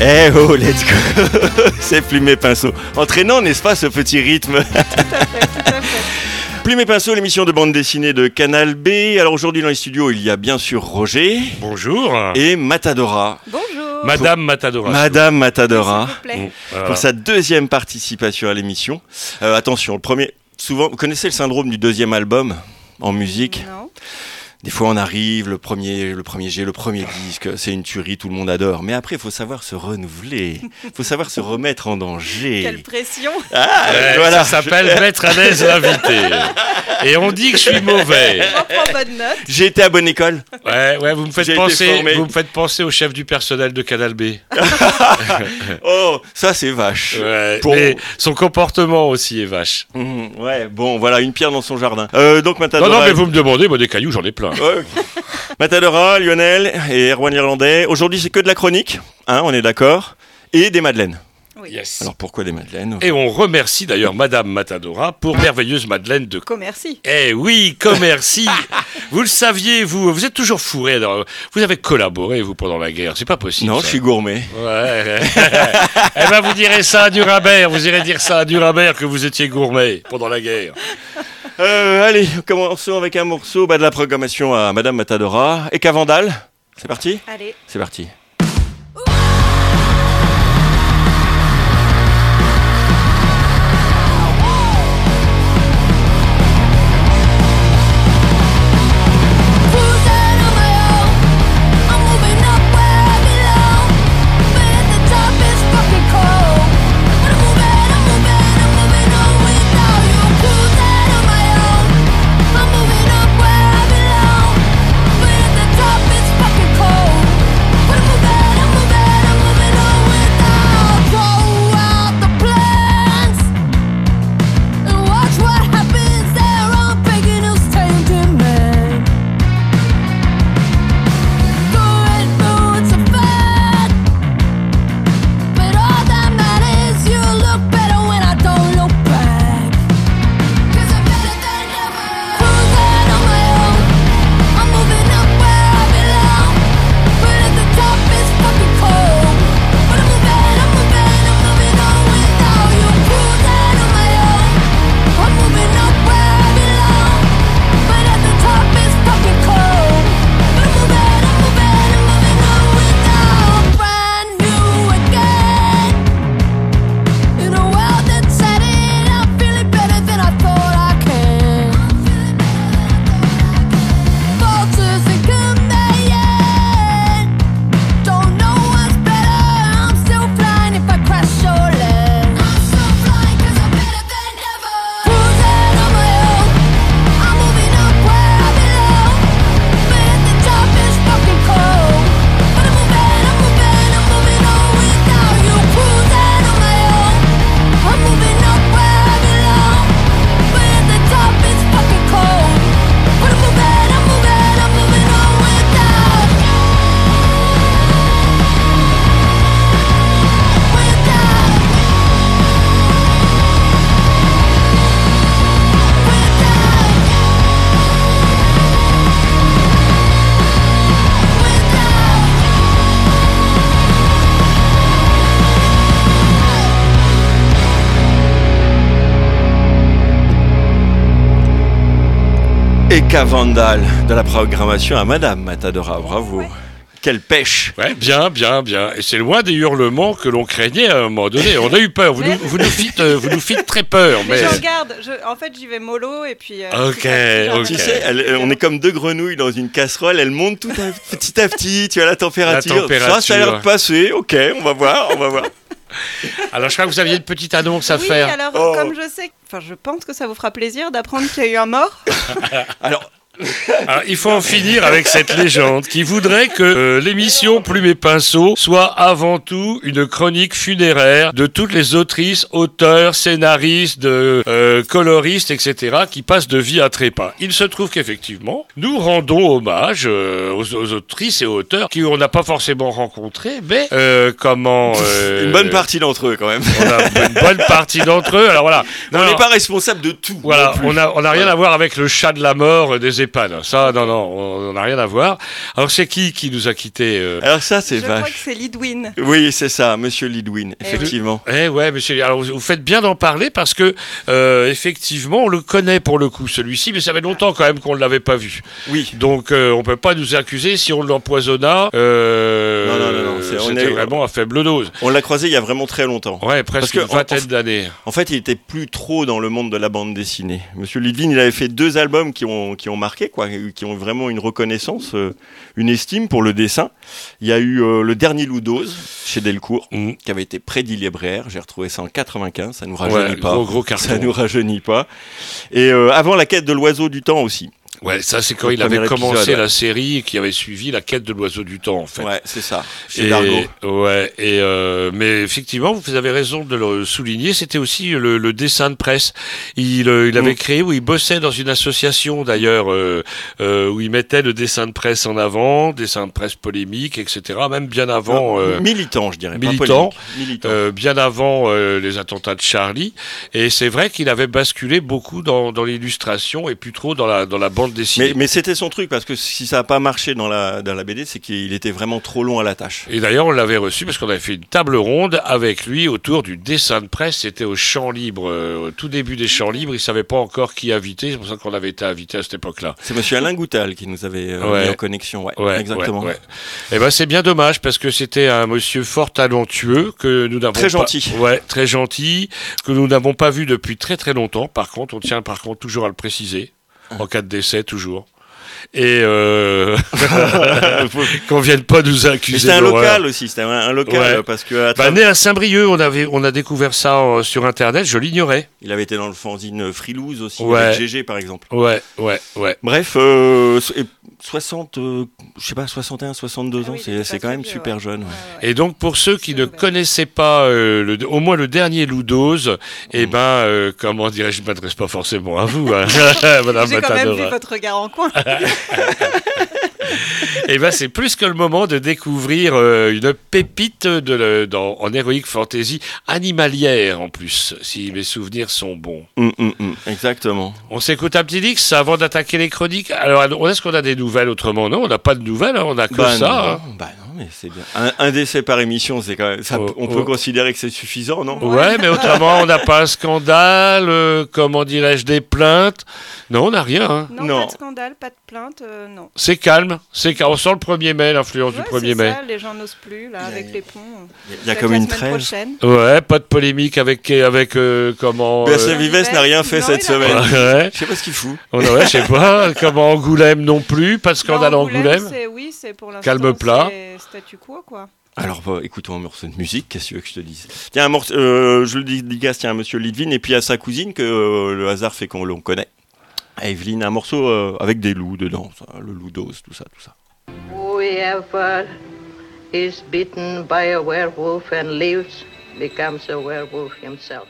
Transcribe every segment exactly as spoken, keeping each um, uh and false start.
Eh oh, let's go. C'est Plume et Pinceau. Entraînant, n'est-ce pas, ce petit rythme? Tout à fait, tout à fait. Plume et Pinceau, l'émission de bande dessinée de Canal B. Alors aujourd'hui dans les studios, il y a bien sûr Roger. Bonjour. Et Matadora. Bonjour. Madame Matadora. Madame Matadora. S'il vous plaît. Mmh, voilà. Pour sa deuxième participation à l'émission. Euh, attention, le premier... Souvent, vous connaissez le syndrome du deuxième album en musique? Non. Des fois, on arrive, le premier, le premier G, le premier disque, c'est une tuerie, tout le monde adore. Mais après, il faut savoir se renouveler. Il faut savoir se remettre en danger. Quelle pression. Ah, Ouais, voilà. Ça s'appelle mettre à l'aise l'invité. Et on dit que je suis mauvais. J'en prends bonne note. J'ai été à bonne école. Ouais, ouais, vous me faites J'ai été penser, formé. vous me faites penser au chef du personnel de Canal B. Oh, ça, c'est vache. Ouais, Pour- mais son comportement aussi est vache. Mmh, ouais, bon, voilà, une pierre dans son jardin. Euh, donc, Non, Matadora... non, mais vous me demandez, moi des cailloux, j'en ai plein. Ouais, ok. Matadora, Lionel et Erwan l'Irlandais. Aujourd'hui, c'est que de la chronique, hein, on est d'accord. Et des madeleines. Oui. Yes. Alors, pourquoi des madeleines? Et on remercie d'ailleurs Madame Matadora pour merveilleuse madeleine de... Commercie. Eh oui, commercie. Vous le saviez, vous, vous êtes toujours fourré. Alors, vous avez collaboré, vous, pendant la guerre. C'est pas possible. Non, ça. je suis gourmet. Ouais. Eh ben, vous direz ça à Durabert. Vous irez dire ça à Durabert que vous étiez gourmet pendant la guerre. Euh, allez, commençons avec un morceau bah, de la programmation à Madame Matadora. Et Cavandal, c'est parti? Allez. C'est parti. Et Cavandal de la programmation à Madame Matadora, bravo. Ouais. Quelle pêche. Ouais, bien, bien, bien. Et c'est loin des hurlements que l'on craignait à un moment donné. On a eu peur. Vous, nous, vous, nous, fîtes, euh, vous nous fîtes très peur. Mais Mais... j'en garde. Je, en fait, j'y vais mollo et puis. euh, Ok, petit à petit, j'en ok. Tu garde. sais, elle- on est comme deux grenouilles dans une casserole, elles montent tout à, petit à petit, tu as la température. La température. Ça, ça a l'air de passer, ok, on va voir, on va voir. Alors, je crois que vous aviez une petite annonce à Oui, faire. alors, Oh. comme je sais. Enfin, je pense que ça vous fera plaisir d'apprendre qu'il y a eu un mort. Alors, Alors, il faut en finir avec cette légende qui voudrait que euh, l'émission Plume et Pinceau soit avant tout une chronique funéraire de toutes les autrices, auteurs, scénaristes, de, euh, coloristes, et cetera qui passent de vie à trépas. Il se trouve qu'effectivement, nous rendons hommage euh, aux, aux autrices et auteurs qui on n'a pas forcément rencontrés, mais euh, comment... euh, une bonne partie d'entre eux quand même. On a une bonne partie d'entre eux. Alors voilà. on Non, n'est non, pas responsable de tout. voilà, non plus. on a, on a rien Voilà. à voir avec le chat de la mort euh, des EHPAD. Ça, non, non, on n'a rien à voir. Alors, c'est qui qui nous a quittés euh... Alors ça, c'est Je vache. crois que c'est Lidwin. Oui, c'est ça, monsieur Lidwin, effectivement. Eh ouais, monsieur. Alors, vous faites bien d'en parler parce que, euh, effectivement, on le connaît pour le coup, celui-ci, mais ça fait longtemps quand même qu'on ne l'avait pas vu. Oui. Donc, euh, on peut pas nous accuser si on l'empoisonna. Euh, Non, non, non, non, c'est- on c'était est- vraiment à faible dose. On l'a croisé il y a vraiment très longtemps. Ouais, presque Parce que, une vingtaine en- en- d'années. En fait, il était plus trop dans le monde de la bande dessinée. Monsieur Lidwin, il avait fait deux albums qui ont, qui ont marqué, quoi, qui ont vraiment une reconnaissance, euh, une estime pour le dessin. Il y a eu euh, Le Dernier Loup d'Oz, chez Delcourt, Mhm. qui avait été prédit libraire. J'ai retrouvé ça en quatre-vingt-quinze, ça nous rajeunit Ouais, pas. gros, gros carton. Ça nous rajeunit pas. Et euh, avant La Quête de l'Oiseau du Temps aussi. Ouais, ça c'est quand Le il avait premier commencé épisode, ouais. la série qui avait suivi La Quête de l'Oiseau du Temps, en fait. Ouais, c'est ça, chez Et, Dargaud. ouais, et euh, mais effectivement, vous avez raison de le souligner. C'était aussi le, le dessin de presse. Il, euh, il avait Mm. créé, où il bossait dans une association d'ailleurs, euh, euh, où il mettait le dessin de presse en avant, dessin de presse polémique, et cetera. Même bien avant, euh, Militant, je dirais. pas militant. polémique. Militant. euh, bien avant euh, les attentats de Charlie. Et c'est vrai qu'il avait basculé beaucoup dans, dans l'illustration et plus trop dans la dans la bande dessinée. Mais, mais c'était son truc, parce que si ça n'a pas marché dans la, dans la B D, c'est qu'il était vraiment trop long à la tâche. Et d'ailleurs, on l'avait reçu parce qu'on avait fait une table ronde avec lui autour du dessin de presse. C'était au Champ Libre, euh, au tout début des Champs Libres. Il savait pas encore qui inviter. C'est pour ça qu'on avait été invité à cette époque-là. C'est monsieur Alain Goutal qui nous avait euh, Ouais. mis en connexion, ouais, Ouais, exactement. ouais, ouais. Et ben c'est bien dommage parce que c'était un monsieur fort talentueux que nous n'avons Très pas- gentil. Ouais, très gentil, que nous n'avons pas vu depuis très très longtemps. Par contre, on tient par contre toujours à le préciser en cas de décès toujours. Et euh... qu'on vienne pas nous Mais accuser. c'était un d'horreur. local aussi, c'était un, un local, Ouais. euh, parce que à Bah, travers- né à Saint-Brieuc, on avait, on a découvert ça euh, sur Internet. Je l'ignorais. il avait été dans le fanzine Frilouse aussi, Ouais. avec G G par exemple. Ouais, ouais, ouais. Bref, euh, so- et soixante, euh, je sais pas, soixante et un, soixante-deux Ah ans, oui, il c'est était c'est pas quand très même vieux, super ouais. jeune. ouais. Ouais, ouais. Et donc pour ceux qui C'est ne vrai. connaissaient pas euh, le, au moins le dernier Loup d'Oz, eh Mm. ben euh, comment dirais-je, je m'adresse pas forcément à vous, hein, Madame J'ai quand même Matadora. vu votre regard en coin. Eh ben c'est plus que le moment de découvrir euh, une pépite de le- dans, en heroic fantasy animalière en plus, si mes souvenirs sont bons. Hum, hum, hum, exactement. On s'écoute un petit Dix avant d'attaquer les chroniques. Alors est-ce qu'on a des nouvelles autrement? Non, on n'a pas de nouvelles, hein, on a que Bah ça. non, hein. bah non, mais c'est bien. Un, un décès par émission, c'est quand même. ça- Oh, on oh. peut considérer que c'est suffisant, non? Ouais, mais autrement, on n'a pas un scandale, euh, comment dirais-je, des plaintes. Non, on n'a rien. Hein. Non, Non. pas de scandale, pas de plainte, euh, non. C'est calme, c'est calme. On sent le premier mai, l'influence Ouais, du premier c'est mai. ça, les gens n'osent plus, là, Il y a- avec les ponts. Il y a Peut-être comme la une semaine trêve. prochaine. Ouais, pas de polémique avec, avec euh, comment... P S euh, Vives n'a rien fait Non, cette il a rien semaine. ouais, Je sais pas ce qu'il fout. on aurait, je sais pas, comment Angoulême non plus, pas de scandale à Non, Angoulême. c'est- Oui, c'est pour l'instant. Calme plat. c'est Statu quo, quoi. Alors, bah, écoutons un morceau de musique, qu'est-ce que tu veux que je te dise? Tiens, un morceau, euh, je le dis, dédicace, tiens, à monsieur Lidwin, et puis à sa cousine, que euh, le hasard fait qu'on l'on connaît. À Evelyne, un morceau euh, avec des loups dedans, ça, le loup d'Oz, tout ça, tout ça. Whoever is bitten by a werewolf and lives becomes a werewolf himself.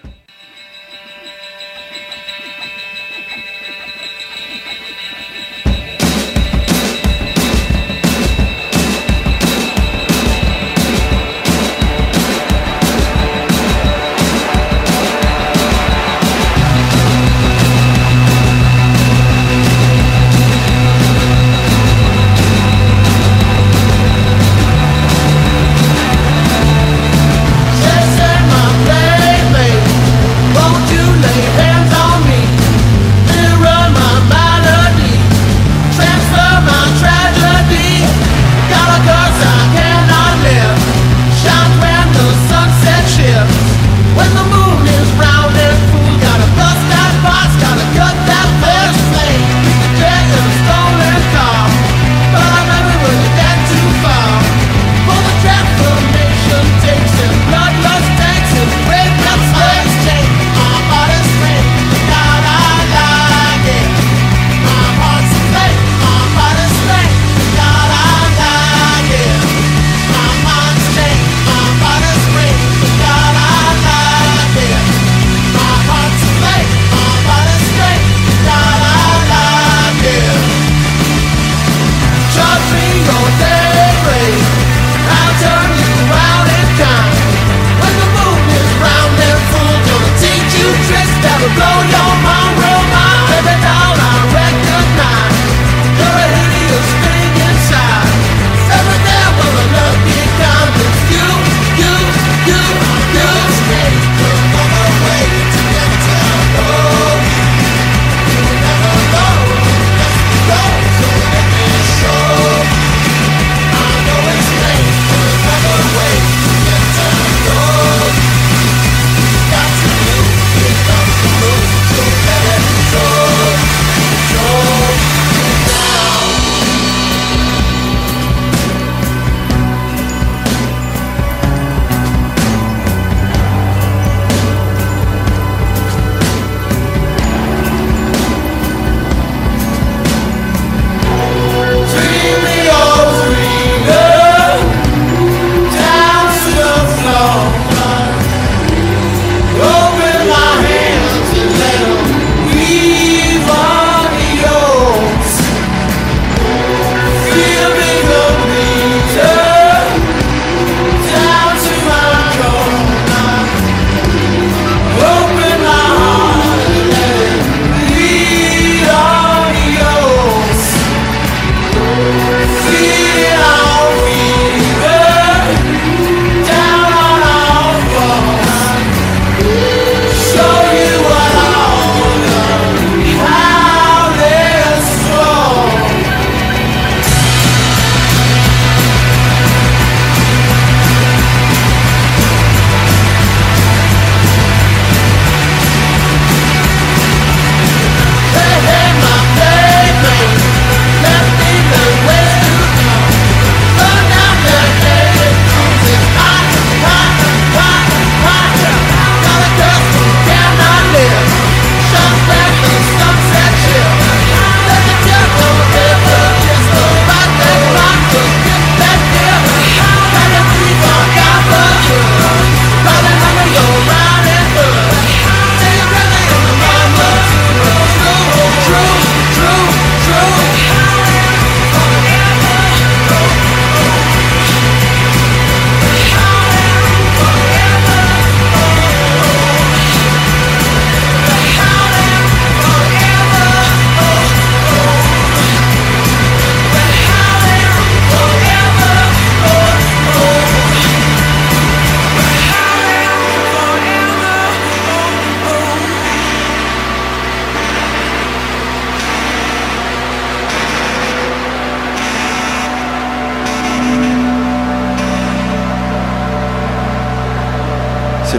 Say, say, my baby,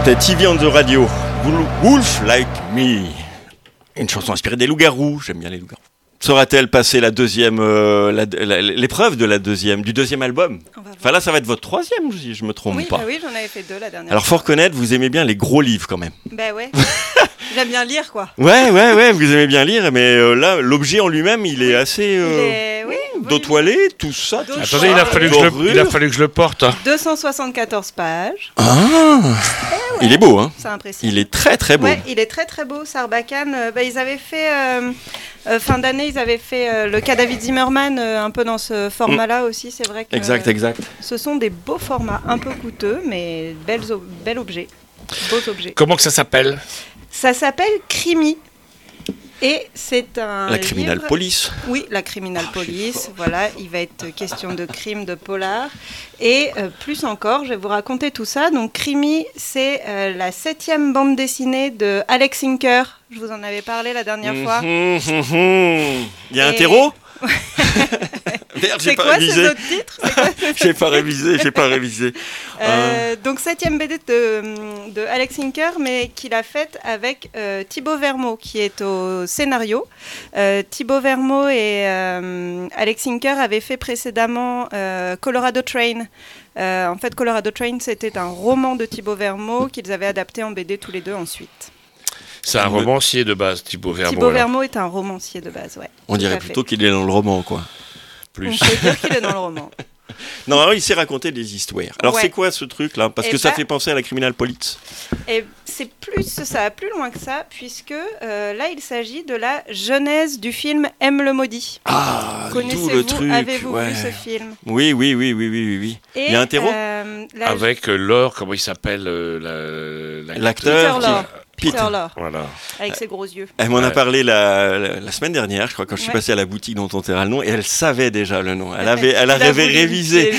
C'était T V on the radio. Wolf Like Me. Une chanson inspirée des loups-garous. J'aime bien les loups-garous. Saura-t-elle passer la deuxième, euh, la, la, l'épreuve de la deuxième, du deuxième album? Enfin là, ça va être votre troisième, si je me trompe oui, pas. Bah oui, j'en avais fait deux la dernière. Alors, faut reconnaître, vous aimez bien les gros livres quand même. Bah ouais. J'aime bien lire, quoi. Ouais, ouais, ouais, vous aimez bien lire, mais euh, là, l'objet en lui-même, il est assez euh, il est... oui, d'eau toilée, tout ça. Tout Attendez, il a, fallu que je le, il a fallu que je le porte. Hein. deux cent soixante-quatorze pages. Ah, eh ouais, il est beau, hein. Ça impressionne. Il est très, très beau. Ouais, il est très, très beau. Sarbacane, euh, bah, ils avaient fait euh, euh, fin d'année, ils avaient fait euh, le cas David Zimmerman, euh, un peu dans ce format-là mm. aussi. C'est vrai que exact, euh, exact. Ce sont des beaux formats, un peu coûteux, mais belles, bel objets, beaux objets. Comment que ça s'appelle? Ça s'appelle Crimi. Et c'est un La Criminal livre... Police. Oui, la Criminal oh, Police. Voilà, il va être question de crime, de polar. Et euh, plus encore, je vais vous raconter tout ça. Donc, Crimi, c'est euh, la septième bande dessinée de Alex Inker. Je vous en avais parlé la dernière mmh, fois. Mmh, mmh. Il y a Et... un terreau. Merde, j'ai c'est pas quoi révisé. ces autres titres J'ai pas révisé, j'ai pas révisé. Euh, euh... Donc septième B D de, de Alex Inker, mais qu'il a faite avec euh, Thibaut Vermeau, qui est au scénario. Euh, Thibaut Vermeau et euh, Alex Inker avaient fait précédemment euh, Colorado Train. Euh, en fait, Colorado Train, c'était un roman de Thibaut Vermeau qu'ils avaient adapté en B D tous les deux ensuite. C'est un romancier de base, Thibaut Vermeau. Thibaut Vermeau est un romancier de base, ouais. On dirait plutôt qu'il est dans le roman, quoi. Plus. On peut dire qu'il est dans le roman. Non, alors il sait raconter des histoires. Alors ouais. C'est quoi ce truc-là? Parce et que bah, ça fait penser à la Criminal Police. Et c'est plus, ça va plus loin que ça, puisque euh, là il s'agit de la genèse du film M le maudit. Ah, d'où le truc. Avez-vous ouais. vu ce film? Oui, oui, oui, oui, oui, oui. Et il y a un terreau euh, avec euh, Laure, comment il s'appelle euh, la, la, l'acteur. Peter Lorre. Peter Lorre. Voilà. Avec ses gros yeux. Elle m'en ouais. a parlé la, la, la semaine dernière, je crois, quand je suis ouais. passé à la boutique dont on tira le nom, et elle savait déjà le nom. Elle avait, elle avait révisé.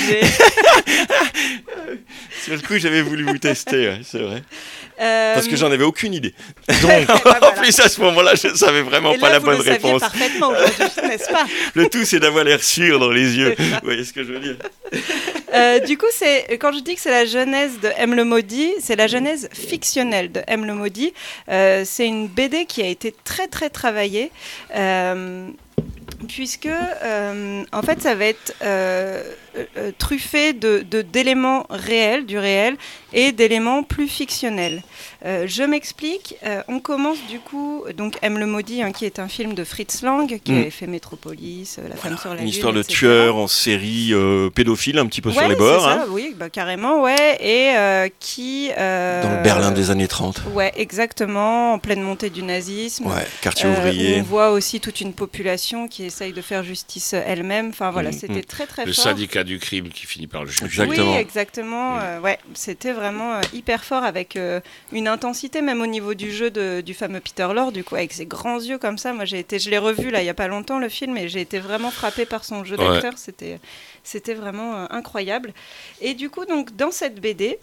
Sur le coup, j'avais voulu vous tester, ouais, c'est vrai. Euh... Parce que j'en avais aucune idée. Donc, bah, voilà. En plus, à ce moment-là, je ne savais vraiment et pas là, la vous bonne le réponse. Parfaitement aujourd'hui, n'est-ce pas? Le tout, c'est d'avoir l'air sûr dans les yeux. Vous voyez ce que je veux dire? Euh, du coup, c'est, quand je dis que c'est la genèse de M le Maudit, c'est la genèse fictionnelle de M le Maudit. Euh, c'est une B D qui a été très très travaillée. Euh, puisque euh, en fait ça va être euh, euh, truffé de, de, d'éléments réels, du réel, et d'éléments plus fictionnels. Euh, je m'explique, euh, on commence du coup, donc M le Maudit, hein, qui est un film de Fritz Lang, qui mmh. avait fait Métropolis, euh, La femme voilà, sur la lune, une histoire de et cetera. Tueur en série euh, pédophile, un petit peu ouais, sur les bords. C'est ça, hein. oui, bah, carrément, ouais, et euh, qui... Euh, Dans le Berlin des années trente. Ouais, exactement, en pleine montée du nazisme. Ouais, quartier euh, ouvrier. On voit aussi toute une population qui essaye de faire justice elle-même. Enfin voilà, mmh, c'était mmh. très très le fort. Le syndicat du crime qui finit par le juger. Exactement. Oui, exactement. Mmh. Euh, ouais, c'était vraiment euh, hyper fort avec euh, une intensité même au niveau du jeu de, du fameux Peter Lorre, du coup avec ses grands yeux comme ça. Moi j'ai été, je l'ai revu là il y a pas longtemps le film et j'ai été vraiment frappée par son jeu d'acteur. Ouais. C'était, c'était vraiment euh, incroyable. Et du coup donc dans cette B D.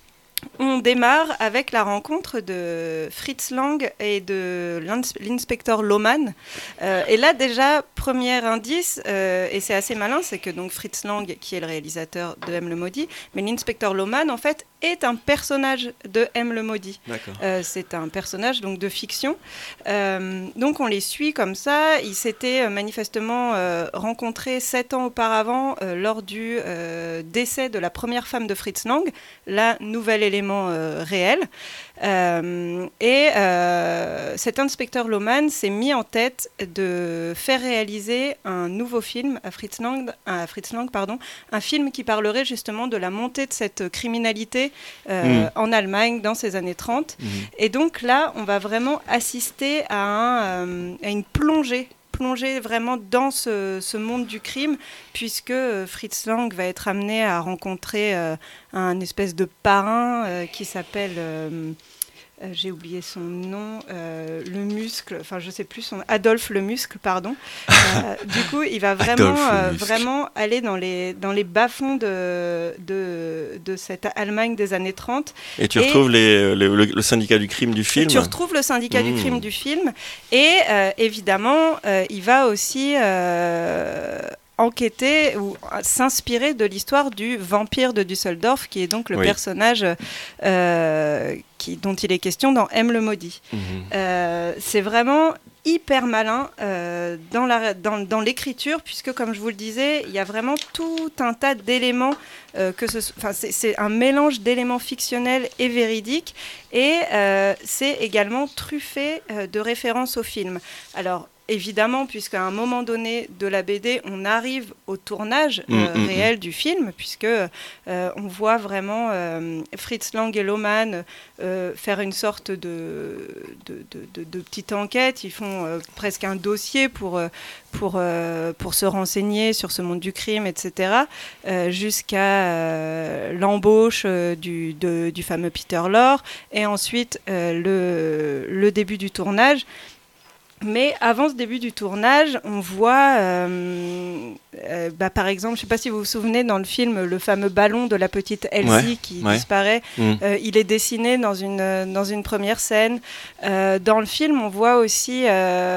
On démarre avec la rencontre de Fritz Lang et de l'inspecteur Lohmann. Euh, et là, déjà, premier indice, euh, et c'est assez malin, c'est que donc Fritz Lang, qui est le réalisateur de M le Maudit, mais l'inspecteur Lohmann, en fait, est un personnage de M le Maudit. Euh, c'est un personnage donc de fiction. Euh, donc on les suit comme ça. Ils s'étaient manifestement euh, rencontrés sept ans auparavant euh, lors du euh, décès de la première femme de Fritz Lang, la nouvelle élément euh, réel. Euh, et euh, cet inspecteur Lohmann s'est mis en tête de faire réaliser un nouveau film à Fritz Lang, à Fritz Lang pardon, un film qui parlerait justement de la montée de cette criminalité euh, mmh. en Allemagne dans ces années trente. Mmh. Et donc là, on va vraiment assister à, un, euh, à une plongée plonger vraiment dans ce, ce monde du crime, puisque euh, Fritz Lang va être amené à rencontrer euh, un espèce de parrain euh, qui s'appelle... Euh, Euh, j'ai oublié son nom, euh, le muscle, enfin je sais plus son Adolphe le muscle, pardon. Euh, du coup, il va vraiment, euh, vraiment aller dans les dans les bas-fonds de, de de cette Allemagne des années trente. Et tu et retrouves les, les, le, le syndicat du crime du film. Tu retrouves le syndicat mmh. du crime du film, et euh, évidemment, euh, il va aussi euh, enquêter ou s'inspirer de l'histoire du vampire de Düsseldorf, qui est donc le Oui. personnage euh, qui, dont il est question dans M le maudit. Mhm. Euh, c'est vraiment hyper malin euh, dans, la, dans, dans l'écriture, puisque comme je vous le disais, il y a vraiment tout un tas d'éléments, euh, que ce, enfin, c'est, c'est un mélange d'éléments fictionnels et véridiques, et euh, c'est également truffé euh, de références au film. Alors, évidemment, puisqu'à un moment donné de la B D, on arrive au tournage euh, Mmh, mmh, réel du film, puisque euh, on voit vraiment euh, Fritz Lang et Lohmann euh, faire une sorte de, de, de, de, de petite enquête. Ils font euh, presque un dossier pour, euh, pour, euh, pour se renseigner sur ce monde du crime, et cetera, euh, jusqu'à euh, l'embauche euh, du, de, du fameux Peter Lorre, et ensuite euh, le, le début du tournage. Mais avant ce début du tournage, on voit, euh, euh, bah, par exemple, je ne sais pas si vous vous souvenez, dans le film, le fameux ballon de la petite Elsie Ouais, qui ouais. disparaît. Mmh. Euh, il est dessiné dans une, euh, dans une première scène. Euh, dans le film, on voit aussi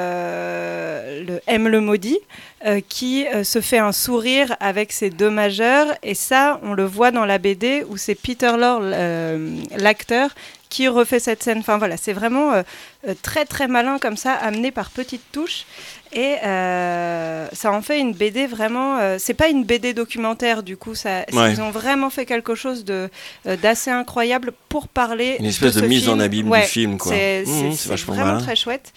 euh, le M le maudit, euh, qui euh, se fait un sourire avec ses deux majeurs. Et ça, on le voit dans la B D, où c'est Peter Lorre, euh, l'acteur, qui refait cette scène. Enfin voilà, c'est vraiment euh, euh, très très malin comme ça, amené par petites touches. Et euh, ça en fait une B D vraiment... Euh, c'est pas une B D documentaire, du coup. Ça, Ouais. Ils ont vraiment fait quelque chose de, euh, d'assez incroyable pour parler Une espèce de, ce mise film. en abîme Ouais, du film, quoi. C'est, Mmh, c'est, c'est c'est vachement vraiment malin. très chouette.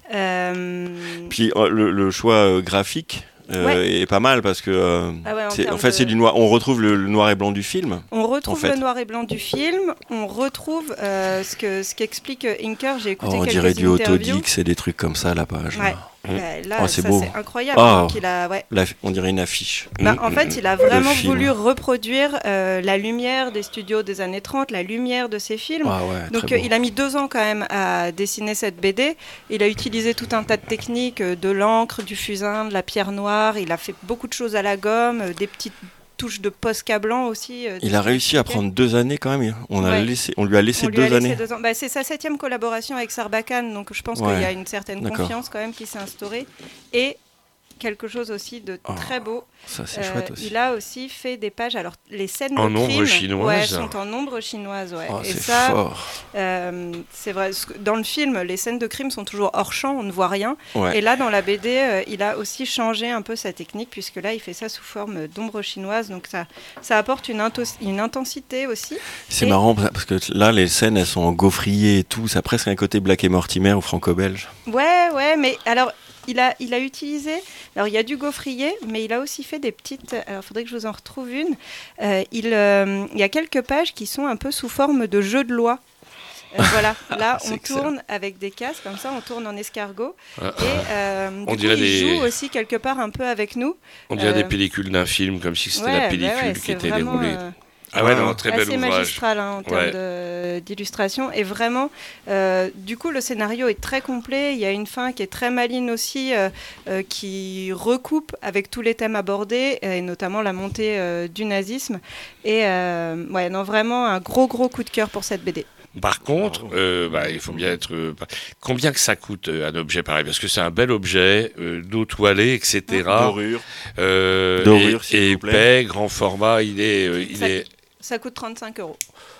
Euh, Puis euh, le, le choix euh, graphique euh, Ouais. est pas mal parce que euh, Ah ouais, en c'est- en, termes fait de- c'est du noir. On retrouve le, le noir et blanc du film. On retrouve En fait. le noir et blanc du film, on retrouve euh, ce, que, ce qu'explique Inker. J'ai Oh, écouté on quelques dirait du interviews. Autodix et des trucs comme ça à la page. là. Ouais. Mmh. Bah, là, Oh, c'est ça, beau. c'est incroyable. Oh. hein, qu'il a, ouais. La- on dirait une affiche. Bah, Mmh, en mmh, fait, mmh. il a vraiment Le film. voulu reproduire euh, la lumière des studios des années trente, la lumière de ses films. Ah ouais, Donc très euh, beau. il a mis deux ans quand même à dessiner cette B D. Il a utilisé tout un tas de techniques, euh, de l'encre, du fusain, de la pierre noire. Il a fait beaucoup de choses à la gomme, euh, des petites touches de Posca blanc aussi. euh, Il a réussi à Ok. prendre deux années quand même. On, a Ouais. laissé, on lui a laissé On lui deux a laissé années. deux ans. Bah, c'est sa septième collaboration avec Sarbacane, donc je pense Ouais. qu'il y a une certaine D'accord. confiance quand même qui s'est instaurée. Et quelque chose aussi de Oh, très beau. Ça c'est Euh, chouette aussi. Il a aussi fait des pages. Alors les scènes En de ombre crime, chinoise. ouais, sont en ombre chinoise. Ouais. Oh, Et c'est ça, fort. euh, c'est vrai. parce que Dans le film, les scènes de crime sont toujours hors champ, on ne voit rien. Ouais. Et là, dans la B D, euh, il a aussi changé un peu sa technique, puisque là, il fait ça sous forme d'ombre chinoise. Donc ça, ça apporte une, intos- une intensité aussi. C'est Et- marrant parce que là les scènes elles sont en gaufrier et tout. Ça a presque un côté Black et Mortimer ou franco-belge. Ouais, ouais, mais alors. Il a, il a utilisé, alors il y a du gaufrier, mais il a aussi fait des petites, alors il faudrait que je vous en retrouve une, Euh, il, euh, il y a quelques pages qui sont un peu sous forme de jeu de loi. Euh, voilà, là C'est on excellent. tourne avec des casques, comme ça on tourne en escargot, Ah, et euh, On du dirait coup, il des- joue aussi quelque part un peu avec nous. On dirait Euh, des pellicules d'un film, comme si c'était Ouais, la bah pellicule ouais, qui c'est était vraiment, déroulée. euh, Ah ouais, non, très bel assez ouvrage. magistral hein, en termes Ouais. de- d'illustration. Et vraiment, euh, du coup, le scénario est très complet. Il y a une fin qui est très maligne aussi, euh, euh, qui recoupe avec tous les thèmes abordés, et notamment la montée euh, du nazisme. Et euh, ouais, non, vraiment un gros, gros coup de cœur pour cette B D. Par contre, euh, bah, il faut bien être. euh, combien que ça coûte euh, un objet pareil? Parce que c'est un bel objet, euh, d'eau toilée, et cetera. Dorure. Euh, Dorure, et, s'il et vous plaît. épais, grand format. Il est, euh, il Ça- est. Ça coûte trente-cinq euros.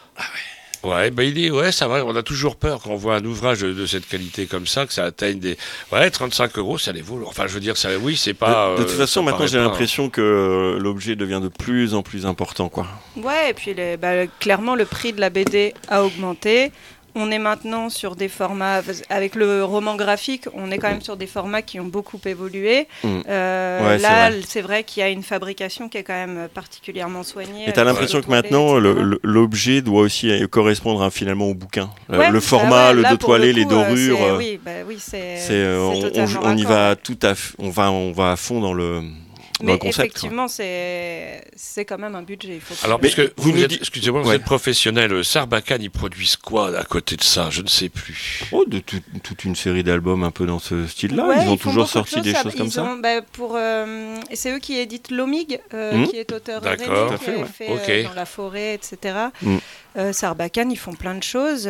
Ouais, bah il est. Ouais, ça va. On a toujours peur quand on voit un ouvrage de, de cette qualité comme ça, que ça atteigne des. Ouais, trente-cinq euros, ça les vaut. Enfin, je veux dire, ça, oui, c'est pas. de, de toute euh, façon, ça maintenant paraît j'ai pas- l'impression que euh, l'objet devient de plus en plus important, quoi. Ouais, et puis les- bah, clairement, le prix de la B D a augmenté. On est maintenant sur des formats, avec le roman graphique, on est quand même sur des formats qui ont beaucoup évolué. Mm. Euh, Ouais, c'est là, vrai. c'est vrai qu'il y a une fabrication qui est quand même particulièrement soignée. Et t'as avec l'impression les que maintenant toilettes, le- et cetera. le- l'objet doit aussi euh, correspondre hein, finalement au bouquin. Euh, Ouais, le bah format, ouais, le là, dos pour toilé, le les coup, euh, dorures. c'est- euh, Oui, bah oui, c'est. c'est, euh, c'est on, on- totalement on y raccord, va ouais. tout à f- on va on va à fond dans le dans Mais le concept. quoi. effectivement, c'est c'est quand même un budget. Il faut que- Alors, Mais parce que vous vous, nous êtes, dites- excusez-moi, vous Ouais. êtes professionnel. Sarbacane, ils produisent quoi à côté de ça? Je ne sais plus. Oh, de tout- toute une série d'albums un peu dans ce style-là. Ouais, ils ont font toujours beaucoup de sorti des ça- choses comme ils ça. ont, bah, pour, euh, et c'est eux qui édéditent Lomig, euh, Mhm. qui est auteur D'accord. rennais, Tout à qui fait, avait ouais. fait Ok. euh, Dans la forêt, et cetera. Mhm. Euh, Sarbacane, ils font plein de choses.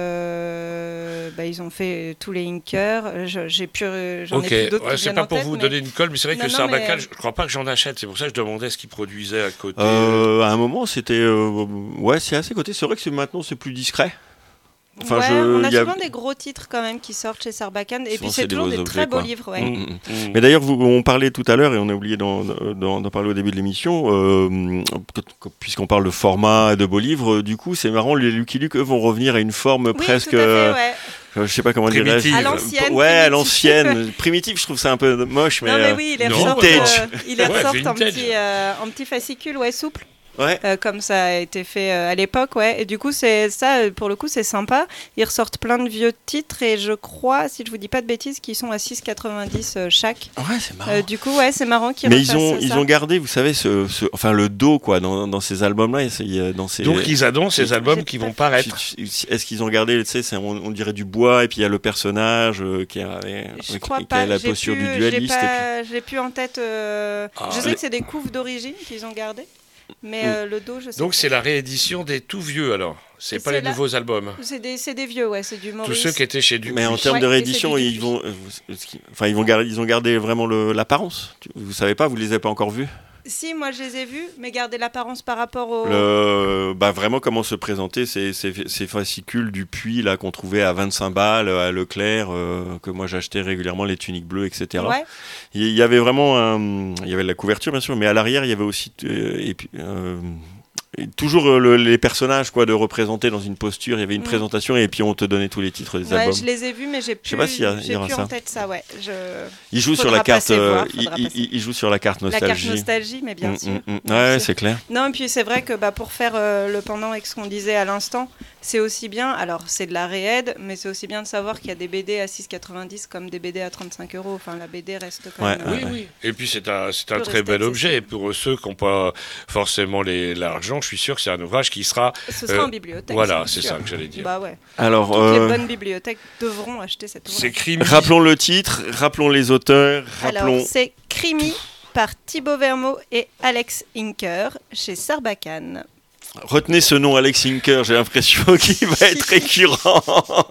Euh, bah, ils ont fait tous les Inkers. Je, j'ai plus, j'en Ok, ai plus d'autres ouais, qui c'est viennent pas en pour tête, vous mais... donner une colle, mais c'est vrai Non, que non, Sarbacane, mais- je crois pas que j'en achète. C'est pour ça que je demandais ce qu'ils produisaient à côté. Euh, à un moment, c'était. euh, ouais, c'est assez côté. C'est vrai que c'est, maintenant, c'est plus discret. Enfin, ouais, je- on a il y a- souvent des gros titres quand même qui sortent chez Sarbacane. Et Souvent, puis c'est c'est des toujours beaux des objets, très beaux quoi. livres. Ouais. Mm, mm. Mm. Mais d'ailleurs, vous, on parlait tout à l'heure, et on a oublié d'en, d'en, d'en parler au début de l'émission, euh, que- que- puisqu'on parle de format et de beaux livres, euh, du coup, c'est marrant, les Lucky Luke, eux, vont revenir à une forme Oui, presque, tout à fait, euh, ouais. je sais pas comment Primitive. dirais-je. À l'ancienne, Ouais, à primitive. l'ancienne. Primitive, je trouve ça un peu moche, mais... non, mais euh, oui, ils les non, ressortent, vintage. euh, ils les Ouais, ressortent en, vintage. petit, euh, en petit fascicule, ouais, souple. Ouais. Euh, comme ça a été fait euh, à l'époque, ouais. Et du coup, c'est ça, euh, pour le coup, c'est sympa. Ils ressortent plein de vieux titres et je crois, si je vous dis pas de bêtises, qu'ils sont à six quatre-vingt-dix euh, chaque. Ouais, c'est marrant. Euh, du coup, ouais, c'est marrant qu'ils Mais ils ont, refassent ils ça. ont gardé, vous savez, ce, ce- enfin, le dos, quoi, dans, dans ces albums-là, et c'est- dans ces... Donc ils annoncent ces J'ai- albums j'ai qui pas vont fait- paraître. Est-ce qu'ils ont gardé, tu sais, c'est- on, on dirait du bois, et puis il y a le personnage euh, qui, a, Je qui- crois qui pas. a la J'ai posture plus- du j'ai dualiste. et puis- pas- Je l'ai plus en tête. euh, Ah. je sais Les- que c'est des couves d'origine qu'ils ont gardées, mais Mm. euh, le dos, je sais. Donc pas. c'est la réédition des tout vieux alors. C'est pas C'est les la- nouveaux albums. C'est des, c'est des vieux, ouais, c'est du Tous Maurice. ceux qui étaient chez Dupuis. Mais en termes Ouais, de et réédition, c'est du ils Dupuis. vont, euh, vous- ce qui- enfin, ils vont garder, ils ont gardé vraiment le- l'apparence. Tu- Vous savez pas, vous les avez pas encore vus. Si, moi je les ai vus, mais garder l'apparence par rapport au. Le, bah vraiment comment se présenter ces, ces, ces fascicules du Puy là qu'on trouvait à vingt-cinq balles à Leclerc, euh, que moi j'achetais régulièrement, les tuniques bleues, et cetera. Ouais. Il y avait vraiment un, il y avait de la couverture bien sûr, mais à l'arrière il y avait aussi euh, et puis, euh, et toujours euh, le- les personnages quoi de représenter dans une posture. Il y avait une Mm. présentation et puis on te donnait tous les titres des Ouais, albums. je les ai vus, mais j'ai plus, sais pas s'il y a- il y j'ai aura plus ça. en tête ça, ouais. Je... Il joue sur Faudra la carte, passer voir, euh, il, faudra il- passer. il joue sur la carte La carte nostalgie. nostalgie, mais bien Mm, sûr. mm, mm. Bien Ouais, sûr. c'est clair. Non, et puis c'est vrai que bah, pour faire euh, le pendant avec ce qu'on disait à l'instant, c'est aussi bien, alors c'est de la réaide, mais c'est aussi bien de savoir qu'il y a des B D à six quatre-vingt-dix comme des B D à trente-cinq euros. Enfin, la B D reste quand Ouais, même. Oui, euh, oui. Et puis c'est un, c'est un Peut très rester bel objet. Et accessible. pour ceux qui n'ont pas forcément les- l'argent, je suis sûr que c'est un ouvrage qui sera. Ce sera Euh, en bibliothèque. Voilà, c'est c'est sûr. ça que j'allais dire. Bah ouais. Alors, Toutes euh, les bonnes bibliothèques devront acheter cet ouvrage. C'est crime. rappelons le titre, rappelons les auteurs, rappelons. Alors, c'est Crimi par Thibaut Vermeau et Alex Inker chez Sarbacane. Retenez ce nom, Alex Inker, j'ai l'impression qu'il va être récurrent.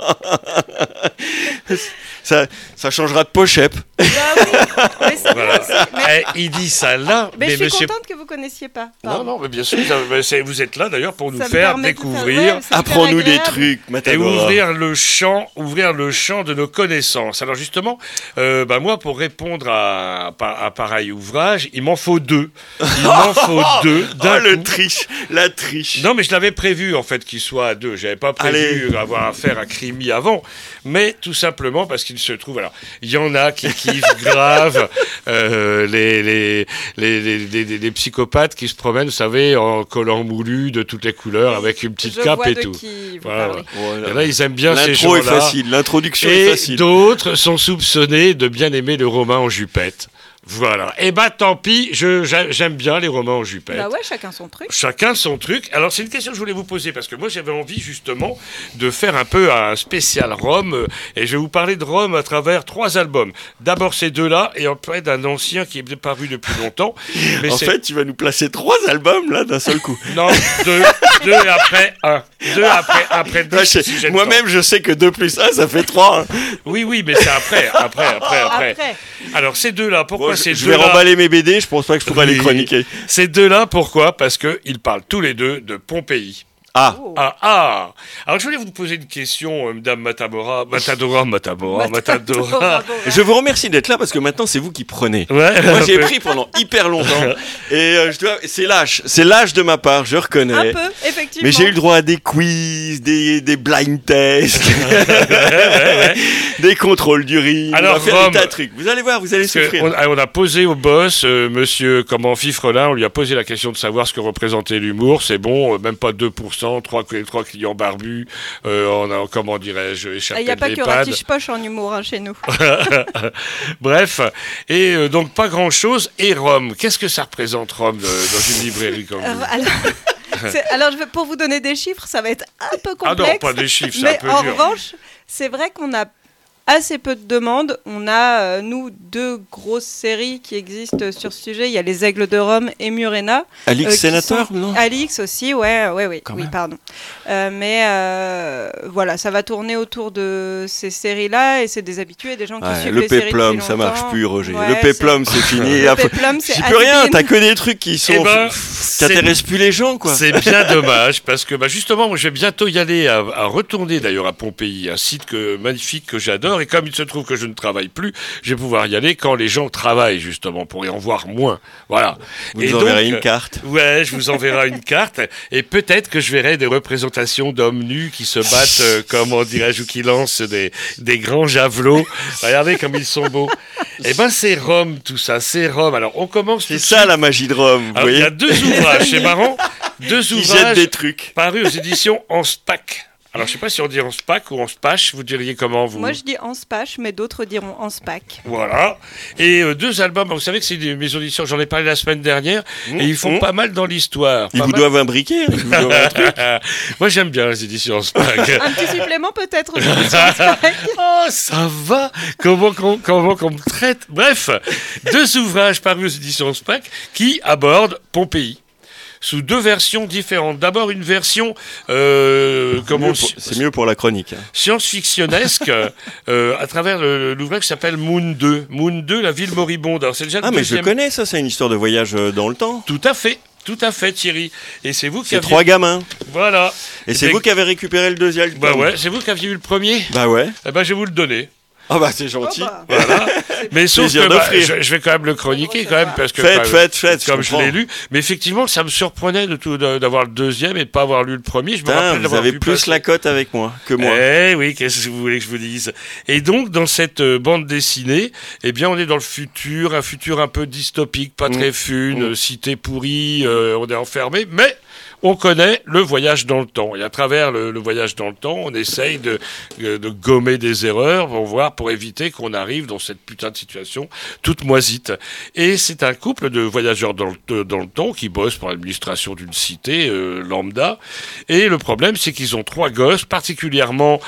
ça, ça changera de pochette. Bah oui, mais c'est Voilà. bien aussi. Mais, Eh, il dit ça là, mais mais, je suis monsieur. contente que vous connaissiez pas. Non, Pardon. non, mais bien sûr, ça- mais c'est- vous êtes là d'ailleurs pour nous Ça me faire permet de faire- découvrir ouais, c'est hyper Apprends-nous des agréable. trucs, et Matadora. ouvrir le champ, ouvrir le champ de nos connaissances. Alors justement, euh, bah moi, pour répondre à, à, à pareil ouvrage, il m'en faut deux. Il m'en faut deux Oh, d'un le coup. triche, la triche. Non, mais je l'avais prévu en fait qu'il soit à deux. J'avais pas prévu Allez. avoir affaire à Crimi avant, mais tout simplement parce qu'il se trouve. Alors, il y en a qui kiffent grave euh, les, les, les, les, les- les- les psychopathes qui se promènent, vous savez, en collant moulu de toutes les couleurs avec une petite Je cape vois et de tout. qui vous Voilà. parlez. Il y en a, ils aiment bien ces L'intro est gens-là. facile, l'introduction est Et facile. d'autres sont soupçonnés de bien aimer le romain en jupette. Voilà. Et bah tant pis, je, j'a- j'aime bien les romans en jupette. Bah ouais, chacun son truc. Chacun son truc. Alors c'est une question que je voulais vous poser parce que moi j'avais envie justement de faire un peu un spécial Rome euh, et je vais vous parler de Rome à travers trois albums. D'abord ces deux-là et après d'un ancien qui est paru depuis longtemps. Mais En c'est- fait, tu vas nous placer trois albums là d'un seul coup. non, deux, deux après un, deux après après deux. Là, je sais- si j'ai le Moi-même, je sais que deux plus un, ça fait trois. hein. temps. Oui oui, mais c'est après, après, après, après. Après, Alors ces deux-là, pourquoi Bon, je, ces je vais deux-là remballer mes B D, je pense pas que je pourrais Oui. les chroniquer. Ces deux-là, pourquoi? Parce qu'ils parlent tous les deux de Pompéi. Ah, oh. Ah, ah. Alors, je voulais vous poser une question, euh, Madame Matamora. Matadora, Matamora, Matadora. Bravo. je vous remercie d'être là parce que maintenant, c'est vous qui prenez. Ouais, Moi, un j'ai peu. pris pendant hyper longtemps. Et euh, je dois... c'est lâche. C'est lâche de ma part, je reconnais. Un peu, effectivement. Mais j'ai eu le droit à des quiz, des, des blind tests, des contrôles d'urine. Alors, on va faire Rome, des tas de trucs. Vous allez voir, vous allez Parce que souffrir. on, a, on a posé au boss, euh, monsieur comment Fifrelin, on lui a posé la question de savoir ce que représentait l'humour. C'est bon, euh, même pas deux pour cent, trois, trois clients barbus, euh, on a, comment dirais-je, Il échappé n'y a de pas que l'EHPAD. Ratiche Poche en humour hein, chez nous. Bref, et euh, donc pas grand-chose. Et Rome, qu'est-ce que ça représente Rome euh, dans une librairie comme Alors, vous? alors, c'est- alors, je vais, pour vous donner des chiffres, ça va être un peu Ah complexe. non, pas des chiffres, c'est mais un peu en dur. revanche, c'est vrai qu'on a assez peu de demandes. On a, euh, nous, deux grosses séries qui existent sur ce sujet. Il y a Les Aigles de Rome et Murena. Alix euh, Sénateur, sont... non Alix aussi, ouais, ouais, ouais, Quand oui, même. pardon. Euh, mais euh, voilà, ça va tourner autour de ces séries-là et c'est des habitués, des gens qui Ouais, suivent le les séries péplum, depuis ça marche longtemps. plus, Roger. Ouais, le péplum, c'est, c'est fini. Le péplum, c'est J'y peux rien, has-been. t'as que des trucs qui sont. Eh ben, qui intéressent plus les gens, quoi. C'est bien dommage parce que bah, justement, moi, je vais bientôt y aller à, à retourner d'ailleurs à Pompéi, un site que, magnifique que j'adore. Et comme il se trouve que je ne travaille plus, je vais pouvoir y aller quand les gens travaillent justement pour y en voir moins. Voilà. Vous et nous enverrez donc, une carte. Ouais, je vous enverrai une carte et peut-être que je verrai des représentations d'hommes nus qui se battent, euh, comment dirais-je, ou qui lancent des, des grands javelots. Regardez comme ils sont beaux. Eh ben, c'est Rome tout ça, c'est Rome. Alors, on commence. C'est tout de ça suite. la magie de Rome, vous Alors, il y voyez. a deux ouvrages, c'est marrant. Deux Qui jettent ouvrages des trucs. parus aux éditions En Spac. Alors, je sais pas si on dit En Spac ou En Spache, vous diriez comment, vous? Moi, je dis en spache, mais d'autres diront en spac. Voilà. Et euh, deux albums, vous savez que c'est des maisons d'édition, j'en ai parlé la semaine dernière, Mmh, et ils font mmh. pas mal dans l'histoire. Ils pas vous mal. doivent un briquet. Ils vous doivent un truc. Moi, j'aime bien les éditions En Spac. Un petit supplément peut-être aux éditions en spac. Oh, ça va. Comment qu'on, comment qu'on me traite. Bref, deux ouvrages parus aux éditions Spac qui abordent Pompéi sous deux versions différentes. D'abord une version euh, C'est comment mieux pour- C'est mieux pour la chronique. hein. science-fictionnesque euh, à travers le- l'ouvrage qui s'appelle Moon deux. Moon deux, la ville moribonde. Alors c'est déjà le Ah, mais je deuxième. connais ça, c'est une histoire de voyage euh, dans le temps. Tout à fait. Tout à fait, Thierry. Et c'est vous qui C'est aviez... trois gamins. Voilà. Et c'est bien- vous qui avez récupéré le deuxième. Bah tome. ouais, c'est vous qui aviez eu le premier. Bah ouais. Eh ben, je vais vous le donner. Ah bah c'est gentil. Oh bah. Voilà. Mais sauf Plaisir que bah, d'offrir. je, je vais quand même le chroniquer quand même parce que Faites, bah, faites, faites, comme je je l'ai comprends. lu. Mais effectivement, ça me surprenait de tout de- d'avoir le deuxième et de pas avoir lu le premier. Je me Putain, rappelle vous d'avoir avez vu plus passer. la cote avec moi que moi. Eh oui, qu'est-ce que vous voulez que je vous dise? Et donc, dans cette euh, bande dessinée, eh bien, on est dans le futur, un futur un peu dystopique, pas Mmh. très fun, Mmh. euh, cité pourrie, euh, on est enfermé, mais on connaît le voyage dans le temps. Et à travers le, le voyage dans le temps, on essaye de, euh, de gommer des erreurs pour voir, pour éviter qu'on arrive dans cette putain de situation toute moisite. Et c'est un couple de voyageurs dans le, dans le temps qui bossent pour l'administration d'une cité euh, lambda. Et le problème, c'est qu'ils ont trois gosses particulièrement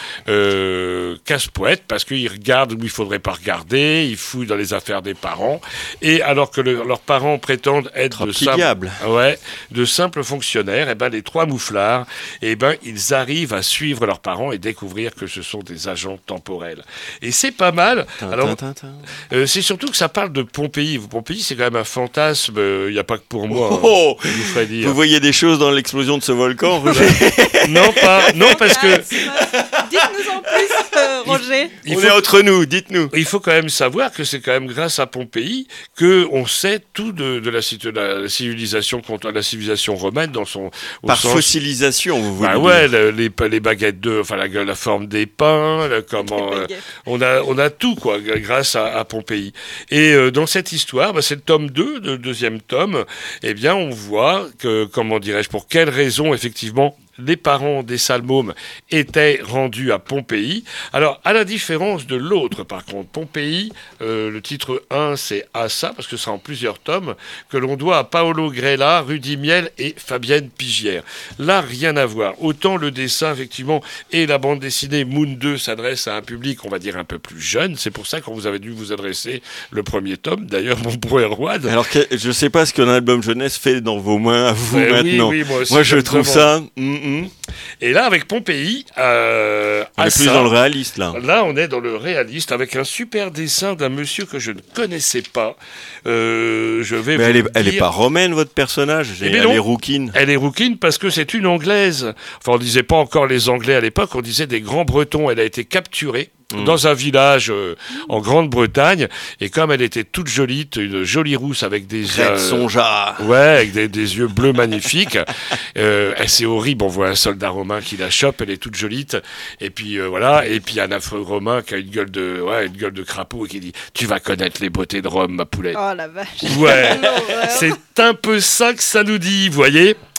euh, casse-poètes parce qu'ils regardent où il faudrait pas regarder, ils fouillent dans les affaires des parents. Et alors que le- leurs parents prétendent être Un de petit simples, diable. ouais, de simples fonctionnaires, et ben les trois mouflards, et ben ils arrivent à suivre leurs parents et découvrir que ce sont des agents temporels. Et c'est pas mal. Tintin, Alors, tintin. euh, c'est surtout que ça parle de Pompéi. Pompéi, c'est quand même un fantasme. Il n'y a pas que pour moi. Oh, hein, je vous ferai dire. vous voyez des choses dans l'explosion de ce volcan, Roger? Non, pas. Non, parce que. Dites-nous en plus, euh, Roger. Il On faut, est entre nous, dites-nous. il faut quand même savoir que c'est quand même grâce à Pompéi que on sait tout de, de la, cit- de la civilisation contre la civilisation romaine dans son au Par sens- fossilisation, vous voulez Bah dire. ouais, le- les, les baguettes de, enfin la, la forme des pains, le- comment, euh, on a, on a tout quoi, g- grâce à, à Pompéi. Et euh, dans cette histoire, bah, c'est le tome deux, le deuxième tome. Eh bien, on voit que, comment dirais-je, pour quelles raisons effectivement les parents des Salmômes étaient rendus à Pompéi. Alors, à la différence de l'autre, par contre, Pompéi, euh, le titre un, c'est à ça, parce que c'est en plusieurs tomes, que l'on doit à Paolo Grella, Rudy Miel et Fabienne Pigière. Là, rien à voir. Autant le dessin, effectivement, et la bande dessinée Moon deux s'adresse à un public, on va dire, un peu plus jeune. C'est pour ça qu'on vous avait dû vous adresser le premier tome. D'ailleurs, mon beau Erwan. Alors, que, je sais pas ce qu'un album jeunesse fait dans vos mains à vous Ouais, oui, maintenant. oui, moi aussi, Moi, je me trouve demande. ça. hum, hum. Et là, avec Pompéi, euh, On à est plus ça- dans le réaliste, là. Là, on est dans le réaliste avec un super dessin d'un monsieur que je ne connaissais pas. Euh, je vais Mais vous elle est, le elle est dire. pas romaine, votre personnage. Eh Elle bien non. est rouquine. Elle est rouquine parce que c'est une Anglaise. Enfin, on disait pas encore les Anglais à l'époque, on disait des Grands Bretons. Elle a été capturée Mm. dans un village euh, en Grande-Bretagne. Et comme elle était toute jolie, une jolie rousse avec des Red euh, Sonja. Ouais, avec des, des yeux bleus magnifiques. Euh, elle, c'est horrible. On voit un soldat romain qui la chope. Elle est toute jolie. Et puis euh, voilà. Et puis un affreux romain qui a une gueule de, ouais, une gueule de crapaud et qui dit "Tu vas connaître les beautés de Rome, ma poulette." Oh la vache. Ouais, Quelle horreur. c'est un peu ça que ça nous dit, vous voyez.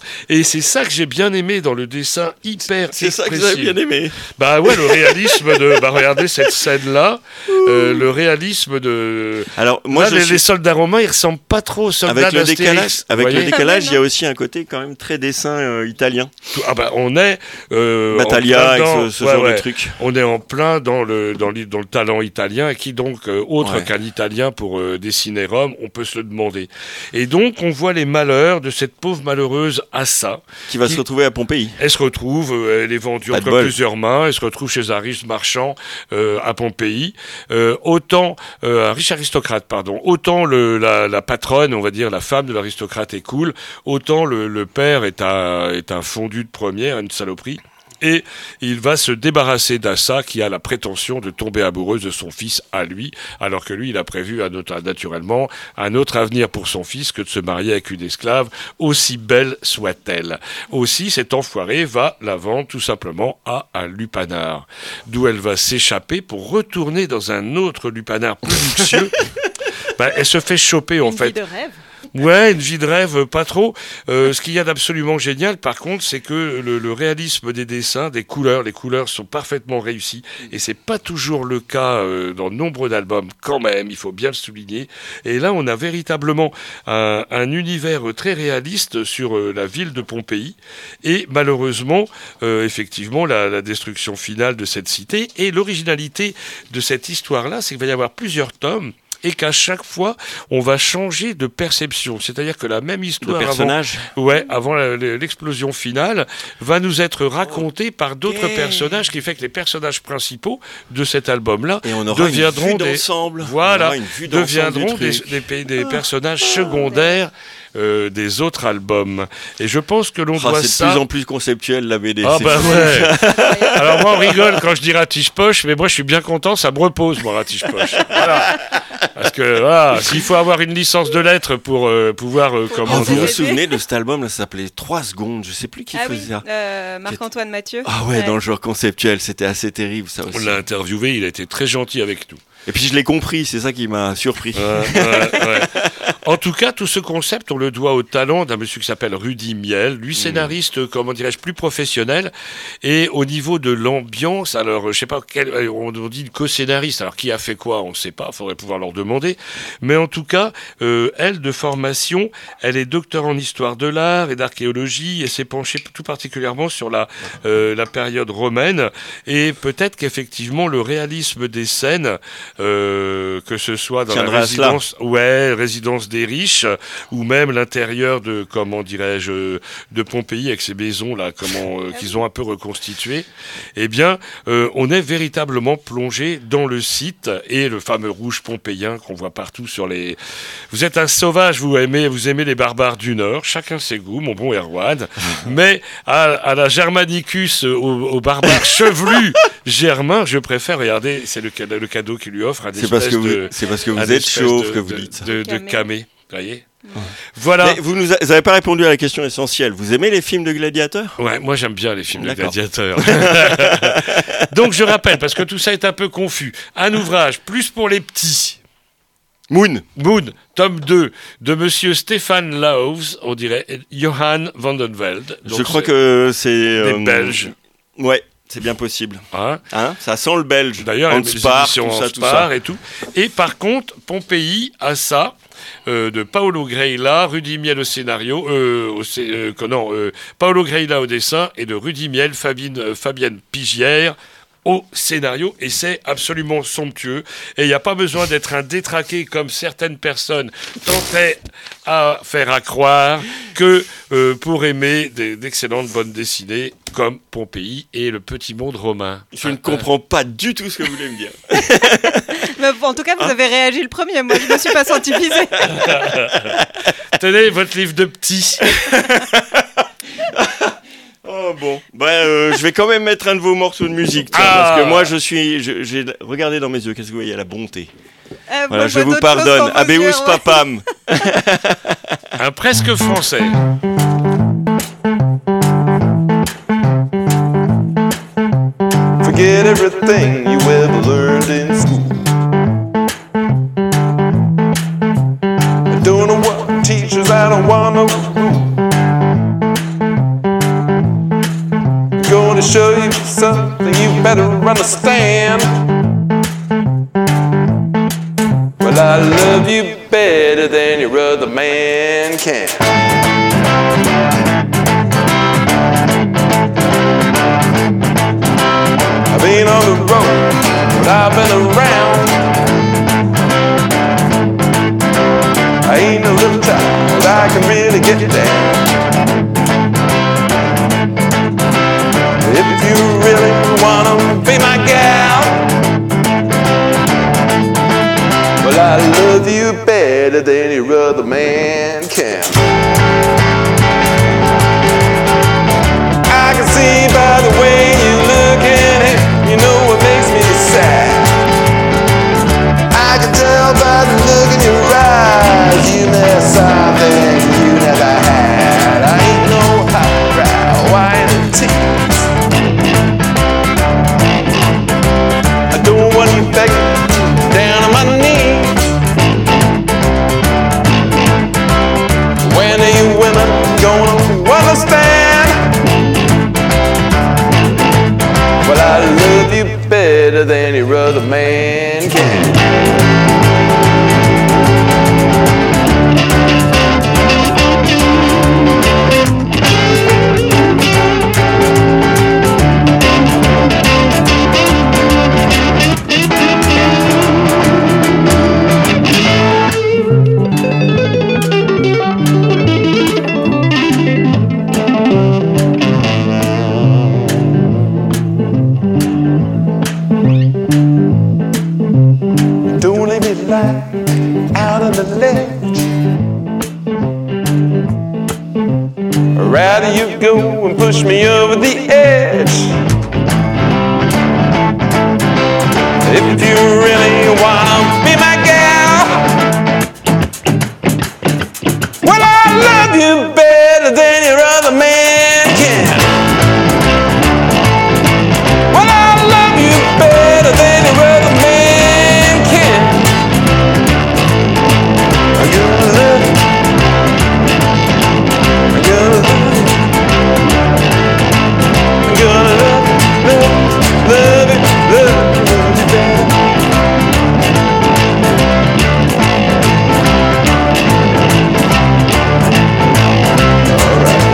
Et c'est ça que j'ai bien aimé dans le dessin hyper C'est ça que expressif. j'ai bien aimé. Bah ouais, le réalisme de... Bah regardez cette scène-là, euh, le réalisme de... Alors, moi, Là, je les, suis... les soldats romains, ils ressemblent pas trop aux soldats Avec le d'Astérix. décalage, avec Vous le voyez décalage, Ah, il y a aussi un côté quand même très dessin euh, italien. Ah bah on est... Euh, Battaglia, en plein avec dans- ce, ce ouais, genre ouais. de truc. On est en plein dans le, dans le, dans le talent italien, et qui donc, euh, autre Ouais. qu'un italien pour euh, dessiner Rome, on peut se le demander. Et donc, on voit les malheurs de cette pauvre malheureuse Assa. Qui va Qui- se retrouver à Pompéi. Elle se retrouve, euh, elle est vendue Pas de entre bol. plusieurs mains, elle se retrouve chez un riche marchand euh, à Pompéi. Euh, autant, euh, un riche aristocrate, pardon, autant le, la, la patronne, on va dire, la femme de l'aristocrate est cool, autant le, le père est un, est un fondu de première, une saloperie. Et il va se débarrasser d'Assa qui a la prétention de tomber amoureuse de son fils à lui, alors que lui, il a prévu un autre, naturellement un autre avenir pour son fils que de se marier avec une esclave, aussi belle soit-elle. Aussi, cet enfoiré va la vendre tout simplement à un lupanar, d'où elle va s'échapper pour retourner dans un autre lupanar plus luxueux. Ben, elle se fait choper en Une fait. vie de rêve. Ouais, une vie de rêve, pas trop. Euh, ce qu'il y a d'absolument génial, par contre, c'est que le, le réalisme des dessins, des couleurs, les couleurs sont parfaitement réussies. Et c'est pas toujours le cas euh, dans nombre d'albums, quand même, il faut bien le souligner. Et là, on a véritablement un, un univers très réaliste sur euh, la ville de Pompéi. Et malheureusement, euh, effectivement, la, la destruction finale de cette cité. Et l'originalité de cette histoire-là, c'est qu'il va y avoir plusieurs tomes. Et qu'à chaque fois, on va changer de perception. C'est-à-dire que la même Le histoire personnage. avant, ouais, avant la- l'explosion finale va nous être racontée par d'autres Ok. personnages, qui fait que les personnages principaux de cet album-là Et on aura deviendront une vue des, d'ensemble. On voilà, aura une vue d'ensemble deviendront du des, truc. des, pays- des personnages secondaires euh, des autres albums. Et je pense que l'on Ah, doit c'est ça... de plus en plus conceptuel la B D. Ah c'est bah fou. ouais. Alors moi on rigole quand je dis Ratiche Poche, mais moi je suis bien content, ça me repose moi Ratiche Poche. Voilà. Parce que voilà, s'il faut avoir une licence de lettres pour euh, pouvoir euh, comment Oh, vous dire- vous souvenez de cet album là, ça s'appelait trois secondes, je sais plus qui Ah oui, faisait ça. euh, Marc-Antoine Mathieu. Ah ouais, dans le genre conceptuel, c'était assez terrible ça On aussi. l'a interviewé, il a été très gentil avec nous. Et puis je l'ai compris, c'est ça qui m'a surpris. Ouais, ouais, ouais. En tout cas, tout ce concept, on le doit au talent d'un monsieur qui s'appelle Rudy Miel, lui scénariste, euh, comment dirais-je, plus professionnel. Et au niveau de l'ambiance, alors je sais pas, quel, euh, on on dit co-scénariste, alors qui a fait quoi, on ne sait pas, faudrait pouvoir leur demander. Mais en tout cas, euh, elle de formation, elle est docteur en histoire de l'art et d'archéologie et s'est penchée tout particulièrement sur la, euh, la période romaine. Et peut-être qu'effectivement, le réalisme des scènes, euh, que ce soit dans Tiendra la à cela. résidence, ouais, résidence des riches, ou même l'intérieur de, comment dirais-je, euh, de Pompéi avec ces maisons là, comment euh, qu'ils ont un peu reconstituées. Eh bien, euh, on est véritablement plongé dans le site et le fameux rouge pompéien qu'on voit partout sur les. Vous êtes un sauvage, vous aimez, vous aimez les barbares du Nord, chacun ses goûts, mon bon Erwan. Mais à, à la Germanicus, au, au barbare chevelu Germain, je préfère. Regardez, c'est le, cadeau- le cadeau qu'il lui offre. un C'est parce espèce que vous, de- c'est parce que un vous êtes espèce chauve de- que vous de- dites ça. De, de Camé. camé, vous voyez. Voilà. Mais vous nous a- vous avez pas répondu à la question essentielle. Vous aimez les films de gladiateurs? Ouais, moi j'aime bien les films de D'accord. gladiateurs. Donc je rappelle, parce que tout ça est un peu confus, un ouvrage plus pour les petits. Moon. Moon, tome deux, de monsieur Stéphane Laus, on dirait Johan van den Velde. Donc, Je crois c'est que c'est des euh, Belges. Ouais, c'est bien possible. Hein. Hein, ça sent le belge. D'ailleurs, il y a Hans des Spar, éditions tout en ça, tout Spar ça. et tout. Et par contre, Pompéi a ça. Euh, de Paolo Greila, Rudy Miel au scénario, euh, au, scé- euh, que- non, euh, Paolo Greila au dessin et de Rudy Miel, Fabine, euh, Fabienne Pigière au scénario, et c'est absolument somptueux. Et il n'y a pas besoin d'être un détraqué comme certaines personnes tentaient à faire à croire que euh, pour aimer des- d'excellentes bandes dessinées comme Pompéi et le petit monde romain. Je ne comprends pas du tout ce que vous voulez me dire. Mais bon, en tout cas, vous avez réagi le premier. Moi, je me suis pas sentie visée. Tenez votre livre de petits. Oh bon, bah, euh, je vais quand même mettre un de vos morceaux de musique, tiens, Ah. parce que moi je suis, je- j'ai regardé dans mes yeux, qu'est-ce que vous voyez, la bonté. Euh, Voilà, moi, je vois vous d'autres choses pardonne. dans vos yeux, Abeus ouais. papam. Un presque français. Forget everything you ever learned in school. I don't know what teachers, I don't want no rule. better understand. Well, I love you better than your other man can. I've been on the road, but I've been around. I ain't a little child, but I can really get down. If you really wanna be my gal, well, I love you better than your other man can. I can see by the way you look at him, you know what makes me sad. I can tell by the look in your eyes, you miss something you never had. I ain't no highbrow whining tears. I don't want you begging down on my knees. When are you women gonna understand? Well, I love you better than your other man can. Out on the ledge, or rather you go and push me over the edge. If you really wanna be my gal, well, I love you better than your other man can. Well, I love you better than your other man can. I'm gonna love you. I'm gonna love you. I'm gonna love you, love you, love you, love you better. All right.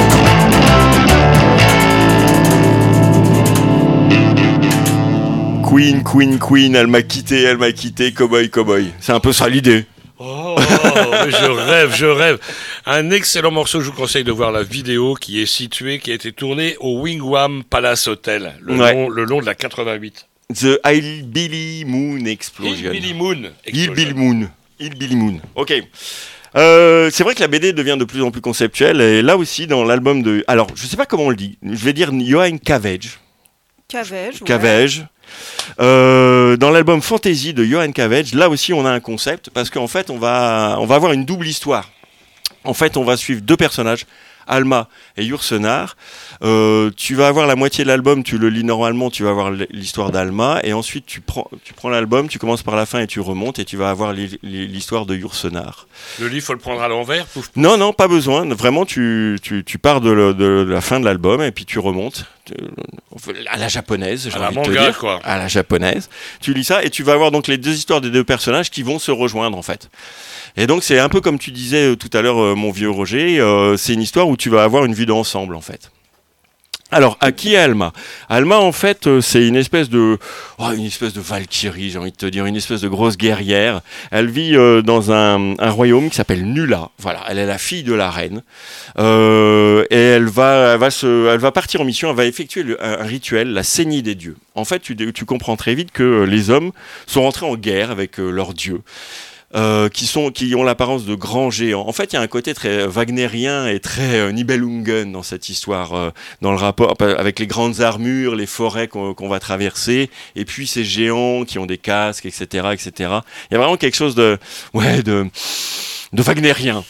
Queen, Queen, Queen, elle m'a quitté, elle m'a quitté, cowboy, cowboy. C'est un peu ça l'idée. Oh, je rêve, je rêve. Un excellent morceau, je vous conseille de voir la vidéo qui est située, qui a été tournée au Wigwam Palace Hotel, le, Ouais. long, le long de la quatre-vingt-huit. The Hillbilly Moon Explosion. Hillbilly Moon. Hillbilly Moon. Hillbilly Moon. Ok. Euh, c'est vrai que la B D devient de plus en plus conceptuelle et là aussi dans l'album de... Alors, je sais pas comment on le dit. Je vais dire Johan Cavage. Cavage. Ouais. Cavage. Euh, dans l'album Fantasy de Johan Cavage, là aussi on a un concept parce qu'en fait on va, on va avoir une double histoire. En fait on va suivre deux personnages, Alma et Yursenar. Euh, tu vas avoir la moitié de l'album, tu le lis normalement, tu vas avoir l'histoire d'Alma et ensuite tu prends, tu prends l'album, tu commences par la fin et tu remontes et tu vas avoir l'histoire de Yursenar. Le livre, faut le prendre à l'envers pouf, pouf. Non, non, pas besoin. Vraiment, tu, tu, tu pars de, le, de la fin de l'album et puis tu remontes à la japonaise, j'ai À la envie de te manga, dire. quoi. À la japonaise. Tu lis ça et tu vas avoir donc les deux histoires des deux personnages qui vont se rejoindre en fait. Et donc c'est un peu comme tu disais tout à l'heure, euh, mon vieux Roger, euh, c'est une histoire où tu vas avoir une vue d'ensemble en fait. Alors, à qui est Alma ? Alma, en fait, euh, c'est une espèce de, oh, une espèce de Valkyrie, j'ai envie de te dire, une espèce de grosse guerrière. Elle vit euh, dans un, un royaume qui s'appelle Nula. Voilà, elle est la fille de la reine. Euh, et elle va, elle va se, elle va partir en mission. Elle va effectuer le, un, un rituel, la saignée des dieux. En fait, tu, tu comprends très vite que euh, les hommes sont rentrés en guerre avec euh, leurs dieux. Euh, qui sont, qui ont l'apparence de grands géants. En fait, il y a un côté très wagnérien et très euh, Nibelungen dans cette histoire, euh, dans le rapport avec les grandes armures, les forêts qu'on, qu'on va traverser, et puis ces géants qui ont des casques, et cetera, et cetera. Il y a vraiment quelque chose de, ouais, de, de wagnérien.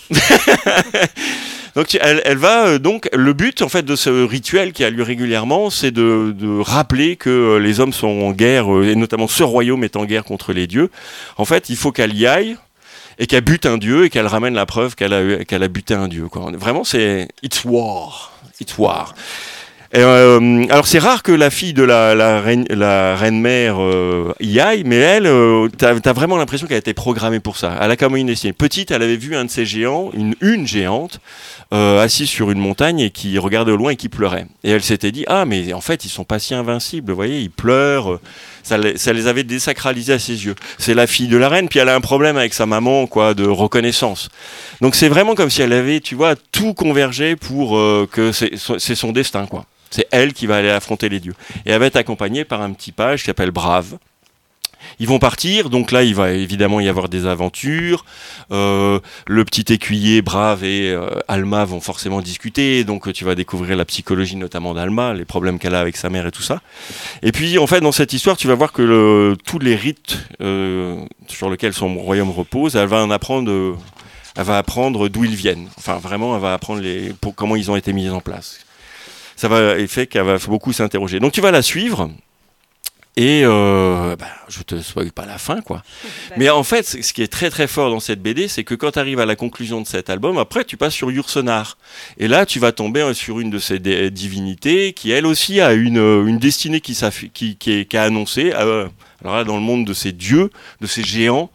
Donc elle, elle va euh, donc le but en fait de ce rituel qui a lieu régulièrement, c'est de, de rappeler que euh, les hommes sont en guerre euh, et notamment ce royaume est en guerre contre les dieux. En fait, il faut qu'elle y aille et qu'elle bute un dieu et qu'elle ramène la preuve qu'elle a qu'elle a buté un dieu quoi. Vraiment, c'est it's war, it's war. Et, euh, alors c'est rare que la fille de la, la, reine, la reine-mère euh, y aille, mais elle, euh, t'as, t'as vraiment l'impression qu'elle a été programmée pour ça. Elle a comme une destinée. Petite, elle avait vu un de ces géants, une, une géante, euh, assise sur une montagne et qui regardait au loin et qui pleurait. Et elle s'était dit, ah mais en fait ils sont pas si invincibles, vous voyez, ils pleurent. Ça les, ça les avait désacralisés à ses yeux. C'est la fille de la reine, puis elle a un problème avec sa maman, quoi, de reconnaissance. Donc c'est vraiment comme si elle avait, tu vois, tout convergé pour euh, que c'est, c'est son destin, quoi. C'est elle qui va aller affronter les dieux. Et elle va être accompagnée par un petit page qui s'appelle Brave. Ils vont partir, donc là il va évidemment y avoir des aventures. Euh, le petit écuyer Brave et euh, Alma vont forcément discuter, donc tu vas découvrir la psychologie notamment d'Alma, les problèmes qu'elle a avec sa mère et tout ça. Et puis en fait dans cette histoire tu vas voir que le, tous les rites euh, sur lesquels son royaume repose, elle va en apprendre, euh, elle va apprendre d'où ils viennent. Enfin vraiment elle va apprendre les, pour, comment ils ont été mis en place. Ça va fait qu'elle va beaucoup s'interroger. Donc tu vas la suivre. Et euh, bah, je te spoil pas la fin, quoi. Mais en fait, ce qui est très très fort dans cette B D, c'est que quand tu arrives à la conclusion de cet album, après tu passes sur Yourcenar. Et là, tu vas tomber sur une de ces d- divinités qui, elle aussi, a une, une destinée qui, qui, qui, est, qui a annoncé. Euh, alors là, dans le monde de ces dieux, de ces géants,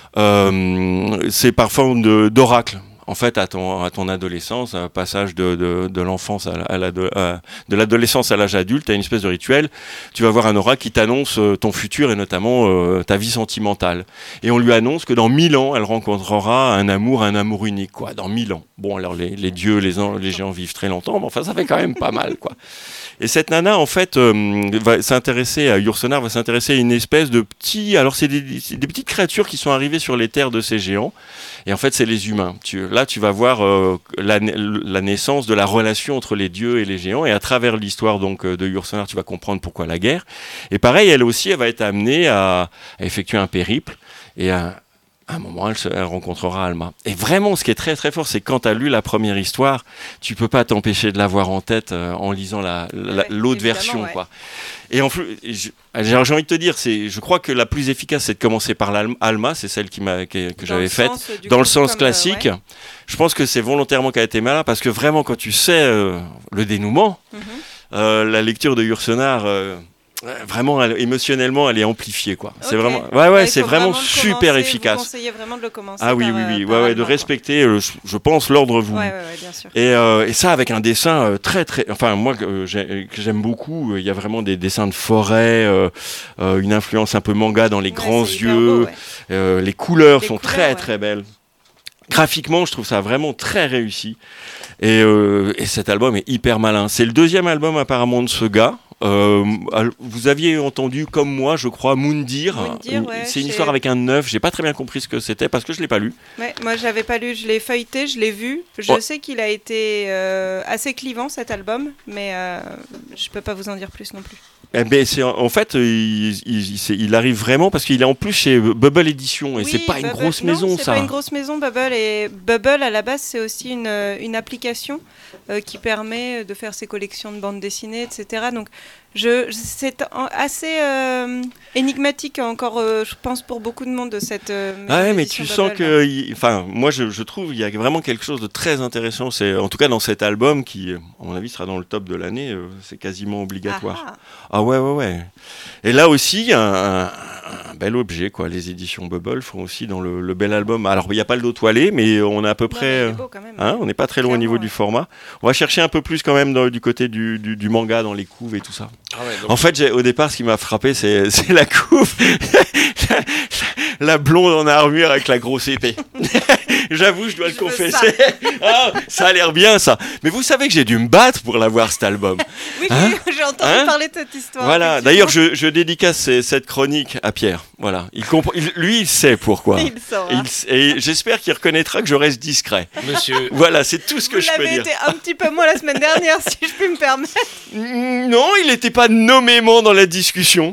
euh, c'est par forme de, d'oracle. En fait, à ton, à ton adolescence, un passage de, de, de l'enfance à, la, à, la, de, à de l'adolescence à l'âge adulte, tu as une espèce de rituel. Tu vas voir un oracle qui t'annonce ton futur et notamment euh, ta vie sentimentale. Et on lui annonce que dans mille ans, elle rencontrera un amour, un amour unique, quoi. Dans mille ans. Bon, alors les, les dieux, les, les géants vivent très longtemps, mais enfin, ça fait quand même pas mal, quoi. Et cette nana, en fait, euh, va s'intéresser à Yourcenar, va s'intéresser à une espèce de petits... Alors, c'est des, c'est des petites créatures qui sont arrivées sur les terres de ces géants. Et en fait, c'est les humains. Tu, là, tu vas voir euh, la, la naissance de la relation entre les dieux et les géants. Et à travers l'histoire donc de Yourcenar, tu vas comprendre pourquoi la guerre. Et pareil, elle aussi, elle va être amenée à, à effectuer un périple. Et à, à un moment, elle, se, elle rencontrera Alma. Et vraiment, ce qui est très très fort, c'est que quand tu as lu la première histoire, tu peux pas t'empêcher de l'avoir en tête euh, en lisant la, la, ouais, l'autre version, ouais. Quoi. Et en plus, j'ai, j'ai envie de te dire, c'est, je crois que la plus efficace, c'est de commencer par l'Alma, c'est celle qui m'a, que, que j'avais faite, dans le sens classique. Euh, ouais. Je pense que c'est volontairement qu'elle a été malin, parce que vraiment, quand tu sais euh, le dénouement, mm-hmm. euh, la lecture de Yourcenar... Euh, vraiment, elle, émotionnellement, elle est amplifiée, quoi. Okay. C'est vraiment, ouais, ouais, ouais c'est vraiment, vraiment super efficace. Vous conseillez vraiment de le commencer. Ah oui, par, oui, oui, par ouais, ouais, Alma, de respecter, euh, je, je pense, l'ordre voulu. Ouais, ouais, ouais, bien sûr. Et, euh, et ça, avec un dessin euh, très, très, enfin, moi, euh, j'ai, que j'aime beaucoup. Il y a vraiment des dessins de forêt, euh, euh, une influence un peu manga dans les ouais, grands yeux. Beau, ouais. euh, les couleurs les sont couleurs, très, ouais. très belles. Graphiquement, je trouve ça vraiment très réussi. Et, euh, et cet album est hyper malin. C'est le deuxième album apparemment de ce gars. Euh, vous aviez entendu comme moi, je crois, Moundir. Moundir ouais, c'est une j'ai... histoire avec un neuf. J'ai pas très bien compris ce que c'était parce que je l'ai pas lu. Ouais, moi, je l'avais pas lu. Je l'ai feuilleté, je l'ai vu. Je ouais. sais qu'il a été euh, assez clivant cet album, mais euh, je peux pas vous en dire plus non plus. Eh ben, c'est, en fait, il, il, il, il arrive vraiment parce qu'il est en plus chez Bubble Edition et oui, c'est pas Bubble, une grosse non, maison, c'est ça. C'est pas une grosse maison, Bubble. Et Bubble, à la base, c'est aussi une, une application euh, qui permet de faire ses collections de bandes dessinées, et cetera. Donc, je, c'est assez euh, énigmatique encore, euh, je pense, pour beaucoup de monde de cette. Euh, ah ouais, mais tu Bubble, sens que, enfin, moi, je, je trouve, il y a vraiment quelque chose de très intéressant. C'est, en tout cas, dans cet album qui, à mon avis, sera dans le top de l'année. Euh, c'est quasiment obligatoire. Ah, ah ouais, ouais, ouais. Et là aussi, un, un, un bel objet, quoi. Les éditions Bubble font aussi dans le, le bel album. Alors, il n'y a pas le dos toilé, mais on est à peu non, près. Beau, quand même, hein, on n'est pas très loin au niveau ouais. du format. On va chercher un peu plus quand même dans, du côté du, du, du manga, dans les couves et tout ça. Ah ouais, donc... En fait, j'ai, au départ, ce qui m'a frappé, c'est, c'est la couve. la, la, la blonde en armure avec la grosse épée. J'avoue, je dois je le confesser. Ça. Ah, ça a l'air bien, ça. Mais vous savez que j'ai dû me battre pour l'avoir, cet album. Oui, hein j'ai entendu hein parler de cette histoire. Voilà. D'ailleurs, je, je dédicace cette chronique à Pierre. Voilà. Il comp- il, lui, il sait pourquoi. Il saura. Il, et j'espère qu'il reconnaîtra que je reste discret. Monsieur. Voilà, c'est tout ce que vous je peux dire. Vous l'avez été un petit peu moins la semaine dernière, si je puis me permettre. Non, il n'était pas nommément dans la discussion.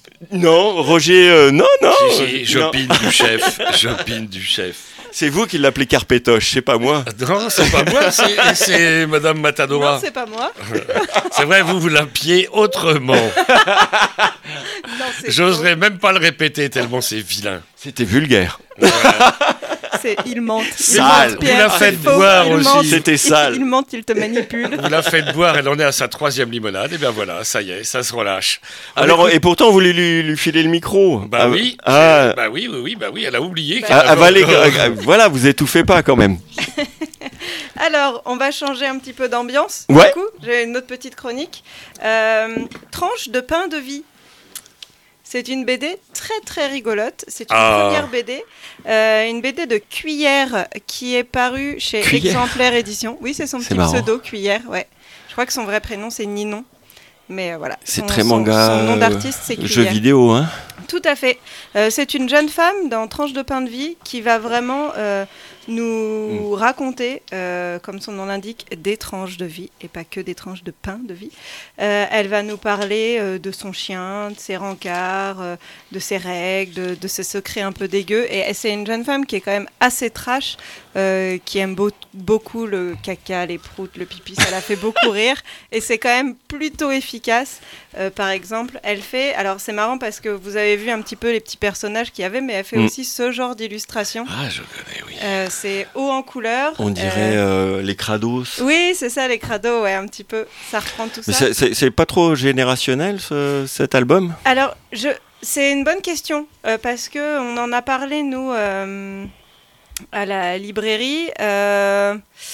Non, Roger, euh, non, non. Si, si, j'opine du chef. J'opine du chef. C'est vous qui l'appelez Carpétoche, c'est pas moi. Non, c'est pas moi, c'est, c'est Madame Matadora. Non, c'est pas moi. C'est vrai, vous vous l'appeliez autrement. Non, c'est J'oserais faux. Même pas le répéter tellement c'est vilain. C'était vulgaire. Voilà. C'est, il mente. Il Sale. mente, Pierre. Vous la faites C'est faux. boire Il aussi. mente. C'était sale. Il mente, il te manipule. Vous la faites boire, elle en est à sa troisième limonade. Et bien voilà, ça y est, ça se relâche. On Alors, écoute- et pourtant, vous voulez lui, lui filer le micro. Bah Ah, oui, Ah, bah oui, oui, oui, bah oui, elle a oublié. qu'elle ah, avait avalez- encore- euh, voilà, vous étouffez pas quand même. Alors, on va changer un petit peu d'ambiance. Ouais. Du coup, j'ai une autre petite chronique. Euh, tranche de pain de vie. C'est une B D très très rigolote. C'est une Ah. première B D. Euh, une B D de Cuillère qui est parue chez Cuillère. Exemplaire Édition. Oui, c'est son C'est petit marrant. pseudo, Cuillère. Ouais. Je crois que son vrai prénom, c'est Ninon. Mais euh, voilà. C'est Son- très son- manga. Son nom euh, d'artiste, c'est Jeu Cuillère. vidéo, hein. Tout à fait. Euh, c'est une jeune femme dans Tranche de pain de vie qui va vraiment euh, nous raconter, euh, comme son nom l'indique, des tranches de vie et pas que des tranches de pain de vie. Euh, elle va nous parler euh, de son chien, de ses rencarts, euh, de ses règles, de, de ses secrets un peu dégueux. Et c'est une jeune femme qui est quand même assez trash, euh, qui aime beau- beaucoup le caca, les proutes, le pipi. Ça la fait beaucoup rire. Et c'est quand même plutôt efficace. Euh, par exemple, elle fait... Alors c'est marrant parce que vous avez vu un petit peu les petits personnages qu'il y avait, mais elle fait Mm. aussi ce genre d'illustration. Ah, je connais, oui. Euh, c'est haut en couleur. On dirait Euh, euh, les crados. Oui, c'est ça, les crados, ouais, un petit peu. Ça reprend tout Mais ça. c'est- c'est c'est pas trop générationnel, ce- cet album? Alors, je... c'est une bonne question, euh, parce qu'on en a parlé, nous, euh, à la librairie. Euh,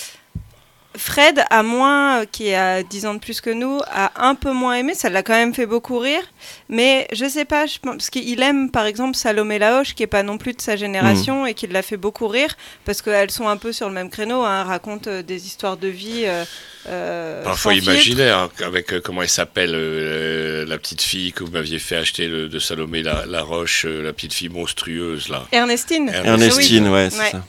Fred, a moins, euh, qui a dix ans de plus que nous, a un peu moins aimé. Ça l'a quand même fait beaucoup rire. Mais je sais pas, je pense, parce qu'il aime, par exemple, Salomé Lahoche, qui est pas non plus de sa génération, et qui l'a fait beaucoup rire, parce qu'elles sont un peu sur le même créneau, hein, racontent euh, des histoires de vie... Euh, euh, Parfois sans filtre. imaginaire, hein, avec, euh, comment elle s'appelle, euh, la petite fille que vous m'aviez fait acheter le- de Salomé la, la Roche, euh, la petite fille monstrueuse, là. Ernestine. Ernestine, ouais, c'est Ouais. ça.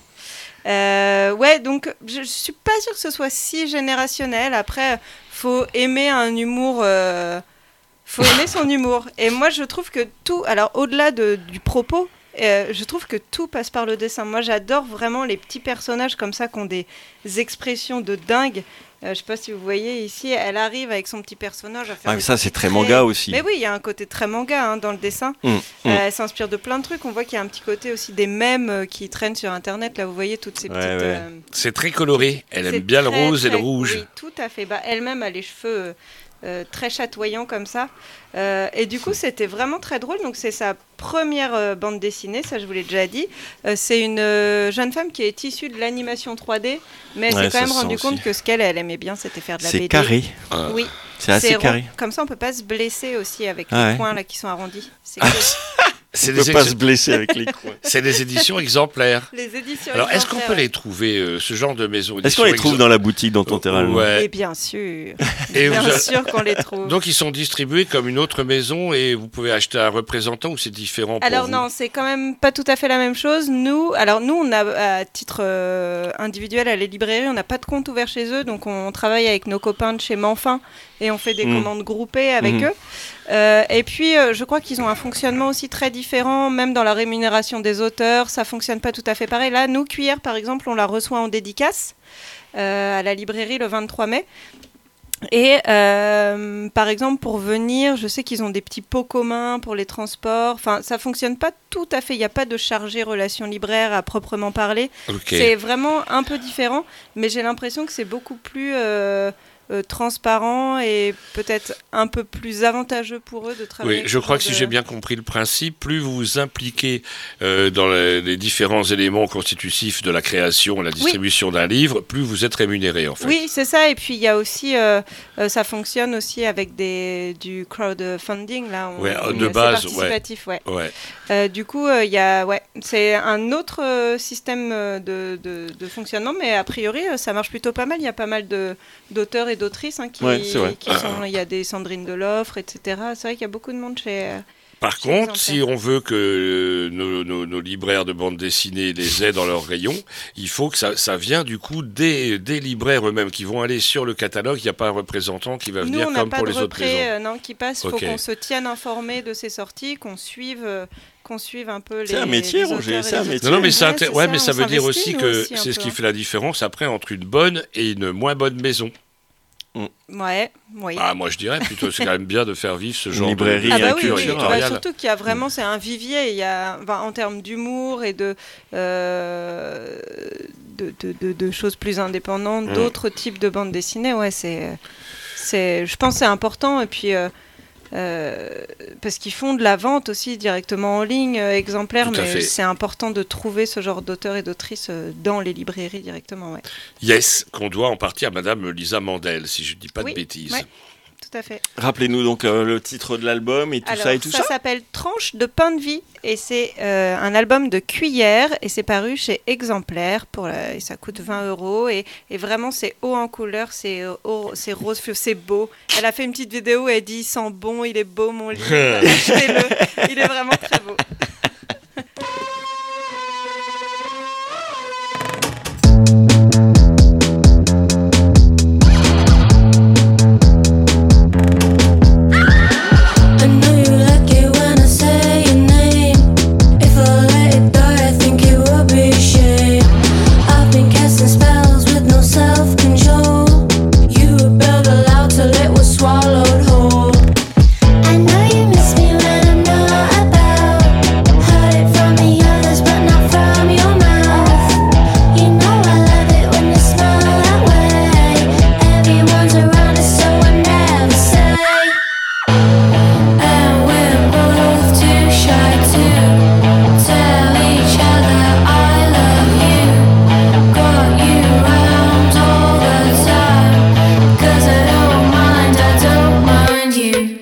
Euh, ouais, donc je, je suis pas sûre que ce soit si générationnel. Après, faut aimer un humour. Euh, faut aimer son humour. Et moi, je trouve que tout. Alors, au-delà de, du propos, euh, je trouve que tout passe par le dessin. Moi, j'adore vraiment les petits personnages comme ça qui ont des expressions de dingue. Euh, je sais pas si vous voyez ici, elle arrive avec son petit personnage à faire. Ah, mais des ça, c'est très traits. manga aussi. Mais oui, il y a un côté très manga hein, dans le dessin. Mm, mm. Euh, elle s'inspire de plein de trucs. On voit qu'il y a un petit côté aussi des mèmes euh, qui traînent sur Internet. Là, vous voyez toutes ces Ouais, petites. ouais. euh, C'est très coloré. Elle c'est aime bien le très, rose et le très- rouge. Oui, tout à fait. Bah, elle-même a les cheveux euh, euh, très chatoyants comme ça. Euh, et du coup, c'était vraiment très drôle. Donc, c'est sa première euh, bande dessinée, ça je vous l'ai déjà dit. Euh, c'est une euh, jeune femme qui est issue de l'animation trois D, mais elle Ouais, s'est ça quand même se rendu sent compte aussi. que ce qu'elle elle aimait bien, c'était faire de la B D. C'est carré. Ah. Oui. C'est assez rond. carré. Comme ça, on peut pas se blesser aussi avec Ah les ouais. points là qui sont arrondis. C'est Ah. cool. C'est On peut des, pas ex- se blesser avec les coins. c'est des éditions exemplaires. Les éditions. Alors, est-ce qu'on exemplaires, peut ouais. les trouver, euh, ce genre de maison Est-ce qu'on les trouve dans la boutique dont on terrain? Ouais. Et bien sûr. Et bien vous a- sûr qu'on les trouve. Donc, ils sont distribués comme une autre maison et vous pouvez acheter un représentant ou c'est différent pour Alors vous non, c'est quand même pas tout à fait la même chose. Nous, alors nous, on a à titre euh, individuel à la librairie, on n'a pas de compte ouvert chez eux, donc on travaille avec nos copains de chez Manfin et on fait des Mm. commandes groupées avec Mhm. eux. Euh, et puis, euh, je crois qu'ils ont un fonctionnement aussi très différent, même dans la rémunération des auteurs, ça fonctionne pas tout à fait pareil. Là, nous, Cuillère, par exemple, on la reçoit en dédicace euh, à la librairie le vingt-trois mai. Et euh, par exemple, pour venir, je sais qu'ils ont des petits pots communs pour les transports. Enfin, ça fonctionne pas tout à fait. Il n'y a pas de chargé relation libraire à proprement parler. Ok. C'est vraiment un peu différent, mais j'ai l'impression que c'est beaucoup plus euh, euh, transparent et peut-être un peu plus avantageux pour eux de travailler. Oui, avec je ce crois genre que si de- j'ai bien compris le principe, plus vous vous impliquez euh, dans les, les différents éléments constitutifs de la création et la distribution d'un livre, plus vous êtes rémunéré en fait. Oui, c'est ça. Et puis il y a aussi, euh, euh, ça fonctionne aussi avec des, du crowdfunding là. On, Ouais, on- de c'est base, participatif, ouais. Ouais. Euh, du coup, il y a, ouais, c'est un autre euh, système euh, de, de, de fonctionnement, mais a priori, euh, ça marche plutôt pas mal. Il y a pas mal de d'auteurs et d'autrices hein, qui, Ouais, c'est vrai. qui sont. Il y a des Sandrine Deloffre, et cetera. C'est vrai qu'il y a beaucoup de monde chez. euh, Par Chez contre, Exemplaire. si on veut que euh, nos, nos- nos libraires de bande dessinée les aient dans leur rayon, il faut que ça, ça vient du coup des, des libraires eux-mêmes qui vont aller sur le catalogue. Il n'y a pas un représentant qui va Nous, venir on n'a comme pas pour de les autres repris maisons. euh, non, qui passe. Il faut Ok. qu'on se tienne informé de ces sorties, qu'on suive, euh, qu'on suive un peu les. C'est un métier, les Roger, auteurs et c'est un les métier. Non, non, mais, ça, Ouais, inté- c'est ouais, mais ça on veut dire s'investit, aussi nous que aussi, un c'est ce peu. qui fait la différence après entre une bonne et une moins bonne maison. Ouais, oui. Ah, moi je dirais plutôt, c'est quand même bien de faire vivre ce Une genre librairie de Ah bah oui, culture oui. éditoriale. Bah, surtout qu'il y a vraiment, c'est un vivier. Il y a, enfin, en termes d'humour et de, euh, de, de, de, de choses plus indépendantes, Mm. d'autres types de bandes dessinées. Ouais, c'est, c'est, je pense que c'est important. Et puis, euh, euh, parce qu'ils font de la vente aussi directement en ligne, euh, exemplaires, Tout à mais fait. c'est important de trouver ce genre d'auteurs et d'autrices euh, dans les librairies directement. Ouais. Yes, qu'on doit en partie à Madame Lisa Mandel, si je ne dis pas Oui, de bêtises. ouais. Tout à fait. Rappelez-nous donc euh, le titre de l'album et tout Alors, ça et tout ça. s'appelle Tranche de pain de vie et c'est euh, un album de cuillère et c'est paru chez Exemplaire pour la- et ça coûte vingt euros et, et vraiment c'est haut en couleur, c'est euh, haut- c'est rose fluo, c'est beau. Elle a fait une petite vidéo où elle dit il sent bon, il est beau mon livre, achetez-le, il est vraiment très beau. I know you like it when I say your name. If I let it die, I think it would be a shame. I've been casting spells with no self-control. You rebelled aloud till it was swallowed whole. I know you miss me when I'm not about. Heard it from the others, but not from your mouth. You know I love it when you smile that way. Everyone's around us, so I never say. And we're both too shy to tell each other I love you. Got you round all the time, 'cause I don't mind, I don't mind you.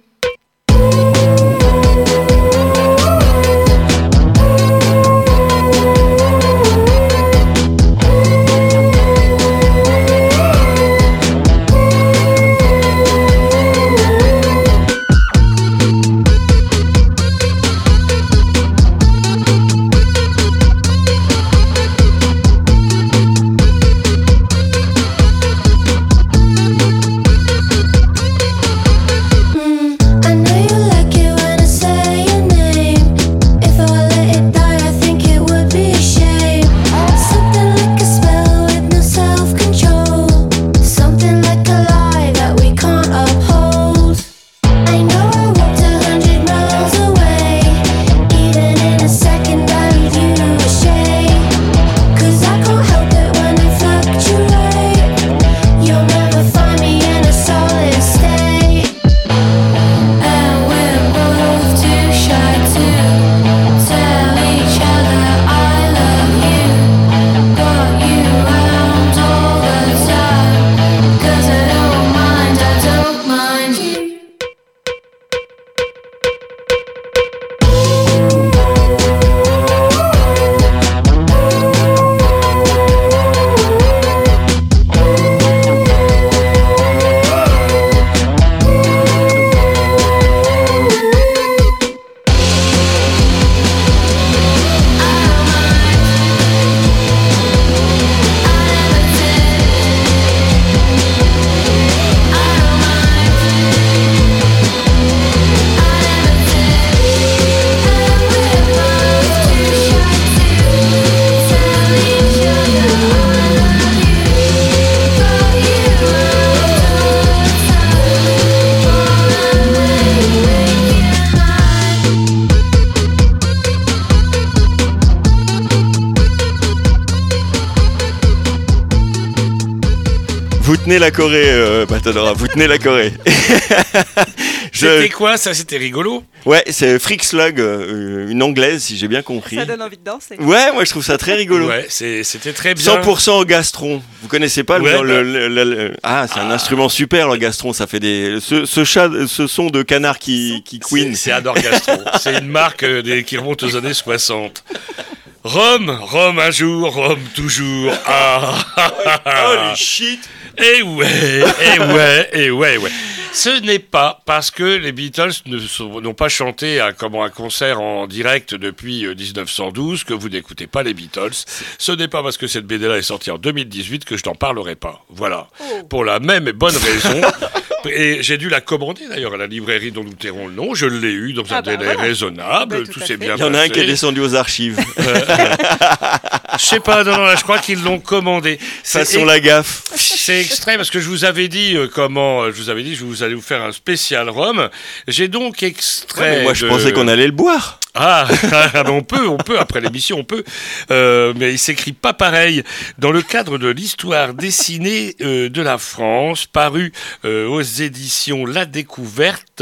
Mm, I know you like it when I say your name. If I let it die, I think it would be a shame. Something like a spell with no self-control. Something like a lie that we can't uphold. I know I walked a hundred miles away. Even in a second I leave you ashamed. 'Cause I can't help it when I fluctuate. You'll never find me in a solid state. And we're both too shy to tell each other I love you. Got you round all the time, 'cause I don't mind, I don't mind you. Vous tenez la Corée, euh, Matadora, vous tenez la Corée. C'était Je... quoi ça? C'était rigolo. Ouais, c'est Freak Slug, euh, une anglaise si j'ai bien compris. Ça donne envie de danser. Ouais, moi je trouve ça très rigolo. Ouais, c'est- c'était très bien. cent pour cent au gastron. Vous connaissez pas le, Ouais, le- bah. le- le- le- Ah, c'est un instrument super le gastron. Ça fait des ce, ce chat, ce son de canard qui qui C'est queen. c'est Adore Gastron. C'est une marque euh, des- qui remonte aux années soixante. Rome, Rome un jour, Rome toujours. Ah, Holy shit. et ouais, et ouais, et ouais, ouais. Ce n'est pas parce que les Beatles ne sont- n'ont pas chanté à, comme un concert en direct depuis euh, dix-neuf cent douze que vous n'écoutez pas les Beatles. Ce n'est pas parce que cette B D-là est sortie en deux mille dix-huit que je n'en parlerai pas. Voilà. Pour la même et bonne raison. Et j'ai dû la commander d'ailleurs à la librairie dont nous tairons le nom. Je l'ai eu dans un Ah bah délai voilà. raisonnable. Bah, tout tout à s'est fait. bien Il y en a un passé. qui est descendu aux archives. Je sais pas, non, non, là, je crois qu'ils l'ont commandé. C'est Façon la gaffe. C'est extrait parce que je vous avais dit euh, comment, euh, je vous avais dit, je vous allais vous faire un spécial rhum. J'ai donc extrait. Ouais, mais moi, je de- pensais qu'on allait le boire. Ah, ah, ben on peut, on peut, après l'émission, on peut. Euh, mais il s'écrit pas pareil. Dans le cadre de l'histoire dessinée euh, de la France, paru euh, aux éditions La Découverte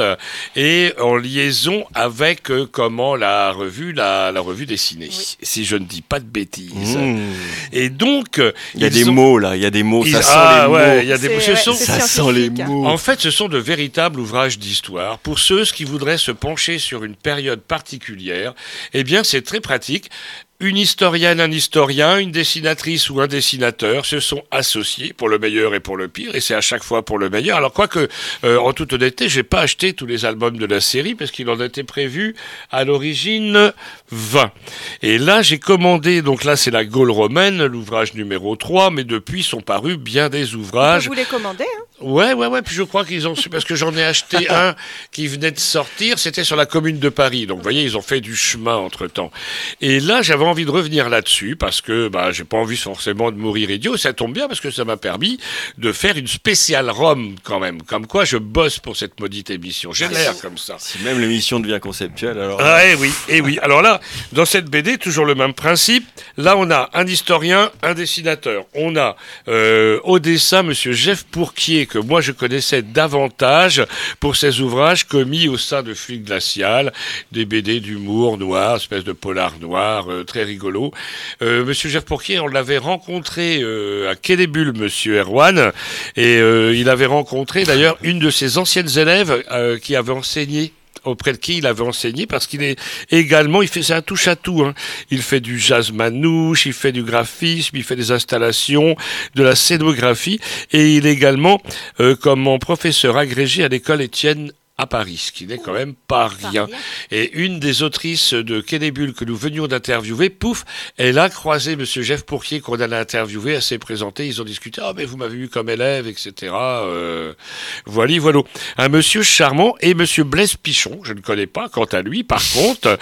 et en liaison avec euh, comment la revue, la, la revue dessinée, si je ne dis pas de bêtises. Mmh. Et donc, euh, Il y a ils des ont- mots là, il y a des mots, ils- ça sent ah, les ouais, mots. il y a des C'est- ce ouais, sont- c'est Ça sent les scientifique. mots. En fait, ce sont de véritables ouvrages d'histoire. Pour ceux qui voudraient se pencher sur une période particulière, eh bien, c'est très pratique. Une historienne, un historien, une dessinatrice ou un dessinateur se sont associés pour le meilleur et pour le pire, et c'est à chaque fois pour le meilleur. Alors, quoique, euh, en toute honnêteté, j'ai pas acheté tous les albums de la série parce qu'il en était prévu à l'origine vingt. Et là, j'ai commandé, donc là, c'est la Gaule romaine, l'ouvrage numéro trois, mais depuis sont parus bien des On ouvrages. peut vous les commander. Hein. Ouais, ouais, ouais. Puis je crois qu'ils ont su, parce que j'en ai acheté un qui venait de sortir. C'était sur la Commune de Paris. Donc, vous voyez, ils ont fait du chemin entre temps. Et là, j'avais envie de revenir là-dessus parce que, bah, j'ai pas envie forcément de mourir idiot. Ça tombe bien parce que ça m'a permis de faire une spéciale Rome quand même. Comme quoi, je bosse pour cette maudite émission. J'ai l'air comme ça. Si même l'émission devient conceptuelle, alors. Ah, eh oui, eh oui. Alors là, dans cette B D, toujours le même principe. Là, on a un historien, un dessinateur. On a euh, au dessin Monsieur Jeff Pourquier, que moi je connaissais davantage pour ses ouvrages commis au sein de Fluide Glacial, des B D d'humour noir, espèce de polar noir, euh, très rigolo. Euh, Monsieur Jeff Pourquier, on l'avait rencontré euh, à Quai des Bulles, Monsieur Erwan, et euh, il avait rencontré d'ailleurs une de ses anciennes élèves euh, qui avait enseigné auprès de qui il avait enseigné, parce qu'il est également, il fait, c'est un touche à tout, hein. Il fait du jazz manouche, il fait du graphisme, il fait des installations, de la scénographie, et il est également, euh, comme mon professeur agrégé à l'école Étienne à Paris, ce qui n'est quand même pas rien. Et une des autrices de Quai des Bulles que nous venions d'interviewer, pouf, elle a croisé Monsieur Jeff Pourquier qu'on allait interviewer, elle s'est présentée, ils ont discuté, ah mais vous m'avez eu comme élève, et cetera. Euh, voilà, voilà. Un monsieur charmant et Monsieur Blaise Pichon, je ne connais pas, quant à lui, par contre,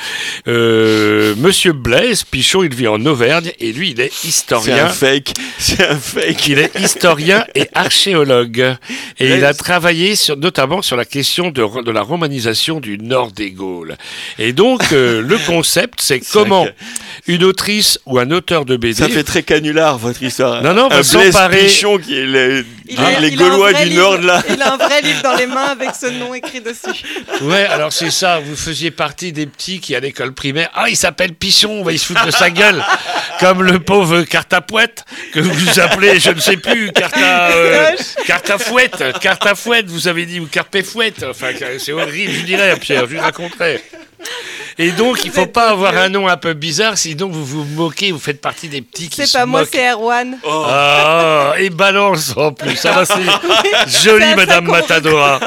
euh, Monsieur Blaise Pichon, il vit en Auvergne, et lui, il est C'est historien. un fake. C'est un fake. Il est historien et archéologue. Et Blaise. il a travaillé sur, notamment sur la question de, de la romanisation du nord des Gaules. Et donc, euh, le concept, c'est C'est comment vrai une autrice ou un auteur de B D... Ça fait très canular, votre histoire. Non, non, un va Blaise s'emparer- Pichon qui est le- Il les, a- les il a un Gaulois vrai du livre- Nord, là. Il a un vrai livre dans les mains avec ce nom écrit dessus. Ouais, alors c'est ça, vous faisiez partie des petits qui, à l'école primaire, ah, il s'appelle Pichon, on va y se foutre de sa gueule, comme le pauvre Cartapouette, que vous appelez, je ne sais plus, Carta, euh, Cartafouette, Cartafouette, vous avez dit, ou Carpéfouette, enfin, c'est horrible, je dirais, Pierre, je lui raconterai. Et donc, il faut pas avoir un nom un peu bizarre, sinon vous vous moquez, vous faites partie des petits qui C'est se pas moi, moquent. c'est Erwan. Ah, et balance en plus, ça va, c'est joli, C'est à ça Madame qu'on Matadora.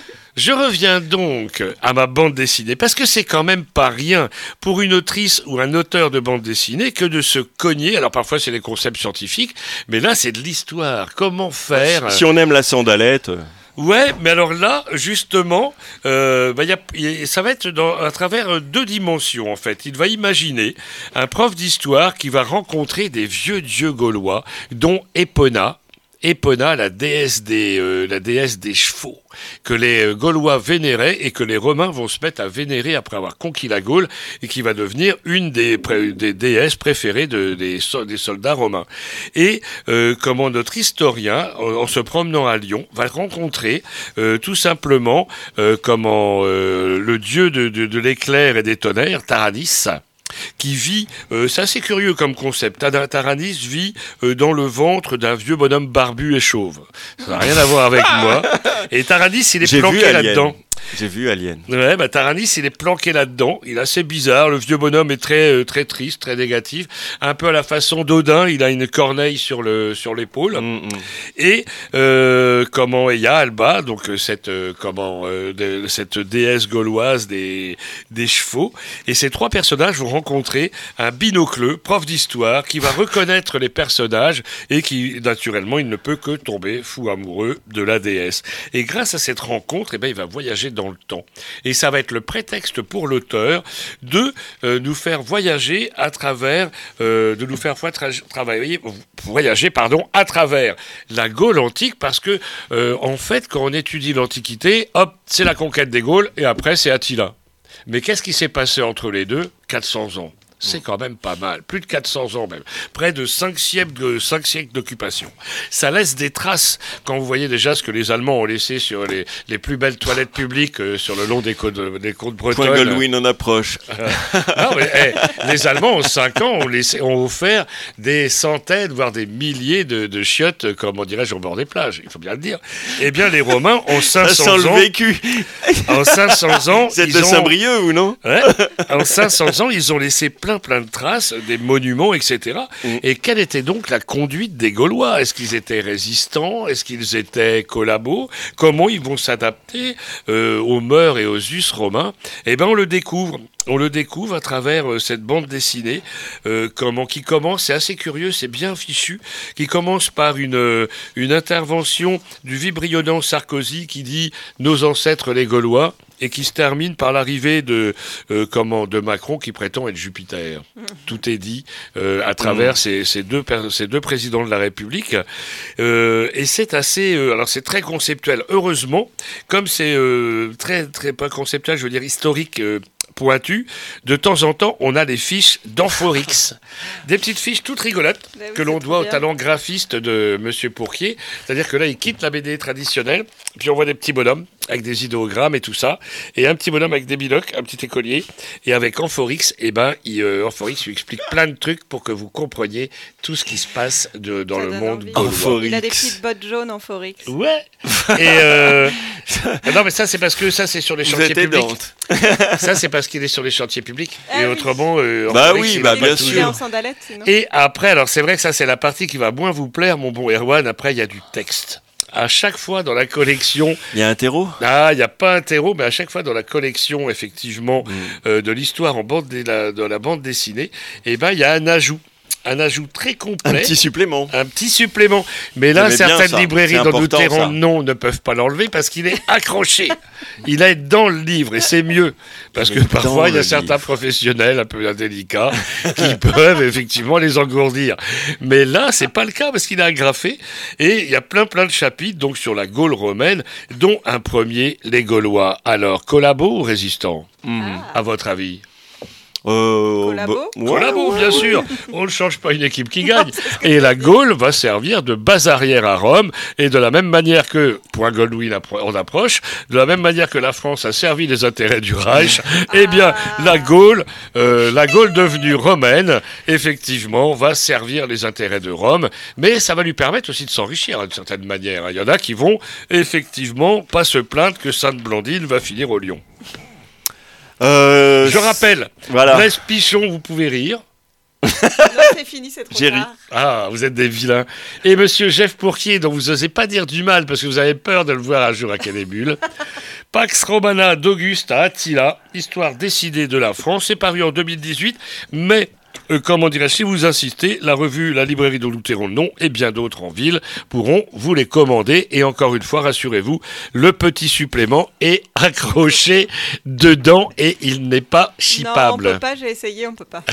Je reviens donc à ma bande dessinée, parce que c'est quand même pas rien pour une autrice ou un auteur de bande dessinée que de se cogner. Alors parfois c'est des concepts scientifiques, mais là c'est de l'histoire. Comment faire Si on aime la sandalette. Ouais, mais alors là, justement, euh, bah, y a, y a- ça va être dans, à travers deux dimensions, en fait. Il va imaginer un prof d'histoire qui va rencontrer des vieux dieux gaulois, dont Epona. Epona, la déesse des, euh, la déesse des chevaux, que les euh, Gaulois vénéraient et que les Romains vont se mettre à vénérer après avoir conquis la Gaule et qui va devenir une des, pré- des déesses préférées de, des, so- des soldats romains. Et euh, comment notre historien, en, en se promenant à Lyon, va rencontrer euh, tout simplement euh, comment euh, le dieu de, de, de l'éclair et des tonnerres, Taranis, qui vit, euh, c'est assez curieux comme concept, Tada- Taranis vit euh, dans le ventre d'un vieux bonhomme barbu et chauve. Ça n'a rien à voir avec moi. Et Taranis, il est J'ai vu planqué Alien. là-dedans. J'ai vu Alien. Ouais, bah Taranis, il est planqué là-dedans. Il est assez bizarre. Le vieux bonhomme est très, euh, très triste, très négatif. Un peu à la façon d'Odin. Il a une corneille sur le, sur l'épaule. Mm, mm. Et euh, comment il y a Alba, donc euh, cette euh, comment euh, de- cette déesse gauloise des des chevaux. Et ces trois personnages vont rencontrer un binocleux, prof d'histoire, qui va reconnaître les personnages et qui naturellement il ne peut que tomber fou amoureux de la déesse. Et grâce à cette rencontre, eh ben il va voyager dans dans le temps. Et ça va être le prétexte pour l'auteur de euh, nous faire voyager à travers, euh, de nous faire foi- tra- travailler, voyager, pardon, à travers la Gaule antique, parce que euh, en fait, quand on étudie l'Antiquité, hop, c'est la conquête des Gaules, et après c'est Attila. Mais qu'est-ce qui s'est passé entre les deux ? quatre cents ans. C'est quand même pas mal. Plus de quatre cents ans même. Près de cinq siècles, de, cinq siècles d'occupation. Ça laisse des traces. Quand vous voyez déjà ce que les Allemands ont laissé sur les, les plus belles toilettes publiques euh, sur le long des côtes, des côtes bretonnes. Point Goldwyn en approche. Euh, non, mais, hey, les Allemands, en cinq ans, ont, laissé, ont offert des centaines, voire des milliers de, de chiottes, comme on dirait, au bord des plages. Il faut bien le dire. Eh bien, les Romains, en cinq cents Ça sent ans... le vécu. En cinq cents ans... C'est ils de ont... Saint-Brieuc ou non ? Ouais. En cinq cents ans, ils ont laissé plein, plein de traces, des monuments, et cetera. Mm. Et quelle était donc la conduite des Gaulois ? Est-ce qu'ils étaient résistants ? Est-ce qu'ils étaient collabos ? Comment ils vont s'adapter euh, aux mœurs et aux us romains ? Eh bien, on le découvre. On le découvre à travers euh, cette bande dessinée, euh, comment, qui commence, c'est assez curieux, c'est bien fichu, qui commence par une, euh, une intervention du vibrionnant Sarkozy qui dit « Nos ancêtres les Gaulois », et qui se termine par l'arrivée de, euh, comment, de Macron qui prétend être Jupiter. Mmh. Tout est dit euh, à travers mmh. ces, ces, deux, ces deux présidents de la République. Euh, et c'est assez... Euh, alors c'est très conceptuel. Heureusement, comme c'est euh, très, très pas conceptuel, je veux dire historique, euh, pointu, de temps en temps, on a des fiches d'Amphorix. Des petites fiches toutes rigolotes oui, que l'on doit au talent graphiste de Monsieur Pourquier. C'est-à-dire que là, il quitte la B D traditionnelle, puis on voit des petits bonhommes avec des idéogrammes et tout ça, et un petit bonhomme avec des bilocs, un petit écolier, et avec Amphorix, eh ben, il, euh, Amphorix lui explique plein de trucs pour que vous compreniez tout ce qui se passe de, dans ça le monde gaulois. Il a des petites bottes jaunes Amphorix. Ouais. Et euh... non, mais ça, c'est parce que ça, c'est sur les vous chantiers publics. Ça, c'est parce qu'il est sur les chantiers publics. Ah, et oui. Autrement, euh, bah oui, bah bien sûr. Il est en sandalette, sinon. Et après, alors c'est vrai que ça, c'est la partie qui va moins vous plaire, mon bon Erwan. Après, il y a du texte. À chaque fois dans la collection... Il y a un terreau ? Ah, il n'y a pas un terreau, mais à chaque fois dans la collection, effectivement, mmh. euh, de l'histoire en bande de la, de la bande dessinée, eh ben, il y a un ajout. Un ajout très complet. Un petit supplément. Un petit supplément. Mais là, certaines librairies dans nous terrons non ne peuvent pas l'enlever parce qu'il est accroché. Il est dans le livre et c'est mieux. Parce que parfois, il y a certains livre. professionnels un peu indélicats qui peuvent effectivement les engourdir. Mais là, c'est pas le cas parce qu'il est agrafé et il y a plein plein de chapitres donc sur la Gaule romaine, dont un premier, les Gaulois. Alors, collabo ou résistants, mmh. ah. à votre avis? Euh, collabo, bah, ouais, collabo, bien sûr. On ne change pas une équipe qui gagne. Et la Gaule va servir de base arrière à Rome. Et de la même manière que, point Goldwyn en approche, de la même manière que la France a servi les intérêts du Reich, ah. eh bien, la Gaule, euh, la Gaule devenue romaine, effectivement, va servir les intérêts de Rome. Mais ça va lui permettre aussi de s'enrichir d'une certaine manière. Il y en a qui vont, effectivement, pas se plaindre que Sainte-Blandine va finir au Lion. Euh, Je rappelle, voilà. Brest Pichon, vous pouvez rire. Non, c'est fini, c'est trop J'ai tard. ri. Ah, vous êtes des vilains. Et monsieur Jeff Pourquier, dont vous n'osez pas dire du mal parce que vous avez peur de le voir un jour à Quennebule. Pax Romana d'Auguste à Attila, histoire décidée de la France, c'est paru en deux mille dix-huit, mais... Euh, comment dirais-je, si vous insistez, la revue La Librairie de Loutéron non et bien d'autres en ville pourront vous les commander. Et encore une fois, rassurez-vous, le petit supplément est accroché dedans et il n'est pas chippable. Non, on peut pas, j'ai essayé, on peut pas.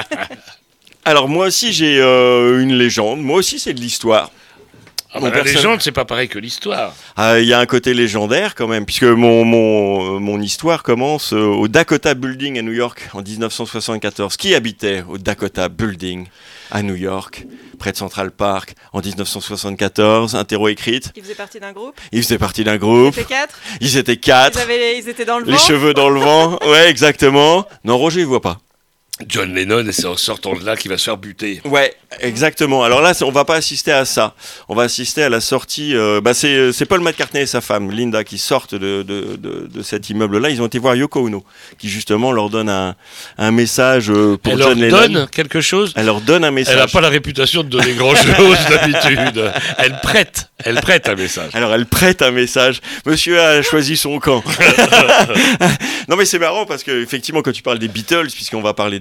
Alors moi aussi j'ai euh, une légende, moi aussi c'est de l'histoire. Ah bah, la personne... légende, c'est pas pareil que l'histoire. Il ah, y a un côté légendaire quand même, puisque mon, mon, mon histoire commence euh, au Dakota Building à New York en dix-neuf cent soixante-quatorze. Qui habitait au Dakota Building à New York, près de Central Park, en dix-neuf cent soixante-quatorze, interro écrite. Ils faisaient partie d'un groupe. Ils faisaient partie d'un groupe. Ils étaient quatre. Ils étaient quatre. Ils, avaient, ils étaient dans le vent. Les cheveux dans le vent, ouais, exactement. Non, Roger, il voit pas. John Lennon, et c'est en sortant de là qu'il va se faire buter. Ouais, exactement. Alors là, on va pas assister à ça. On va assister à la sortie... Euh, bah c'est, c'est Paul McCartney et sa femme, Linda, qui sortent de, de, de, de cet immeuble-là. Ils ont été voir Yoko Ono, qui justement leur donne un, un message pour Elle John Lennon. Elle leur donne quelque chose. Elle leur donne un message. Elle n'a pas la réputation de donner grand-chose d'habitude. Elle prête. Elle prête un message. Alors elle prête un message. Monsieur a choisi son camp. Non mais c'est marrant parce que effectivement quand tu parles des Beatles, puisqu'on va parler des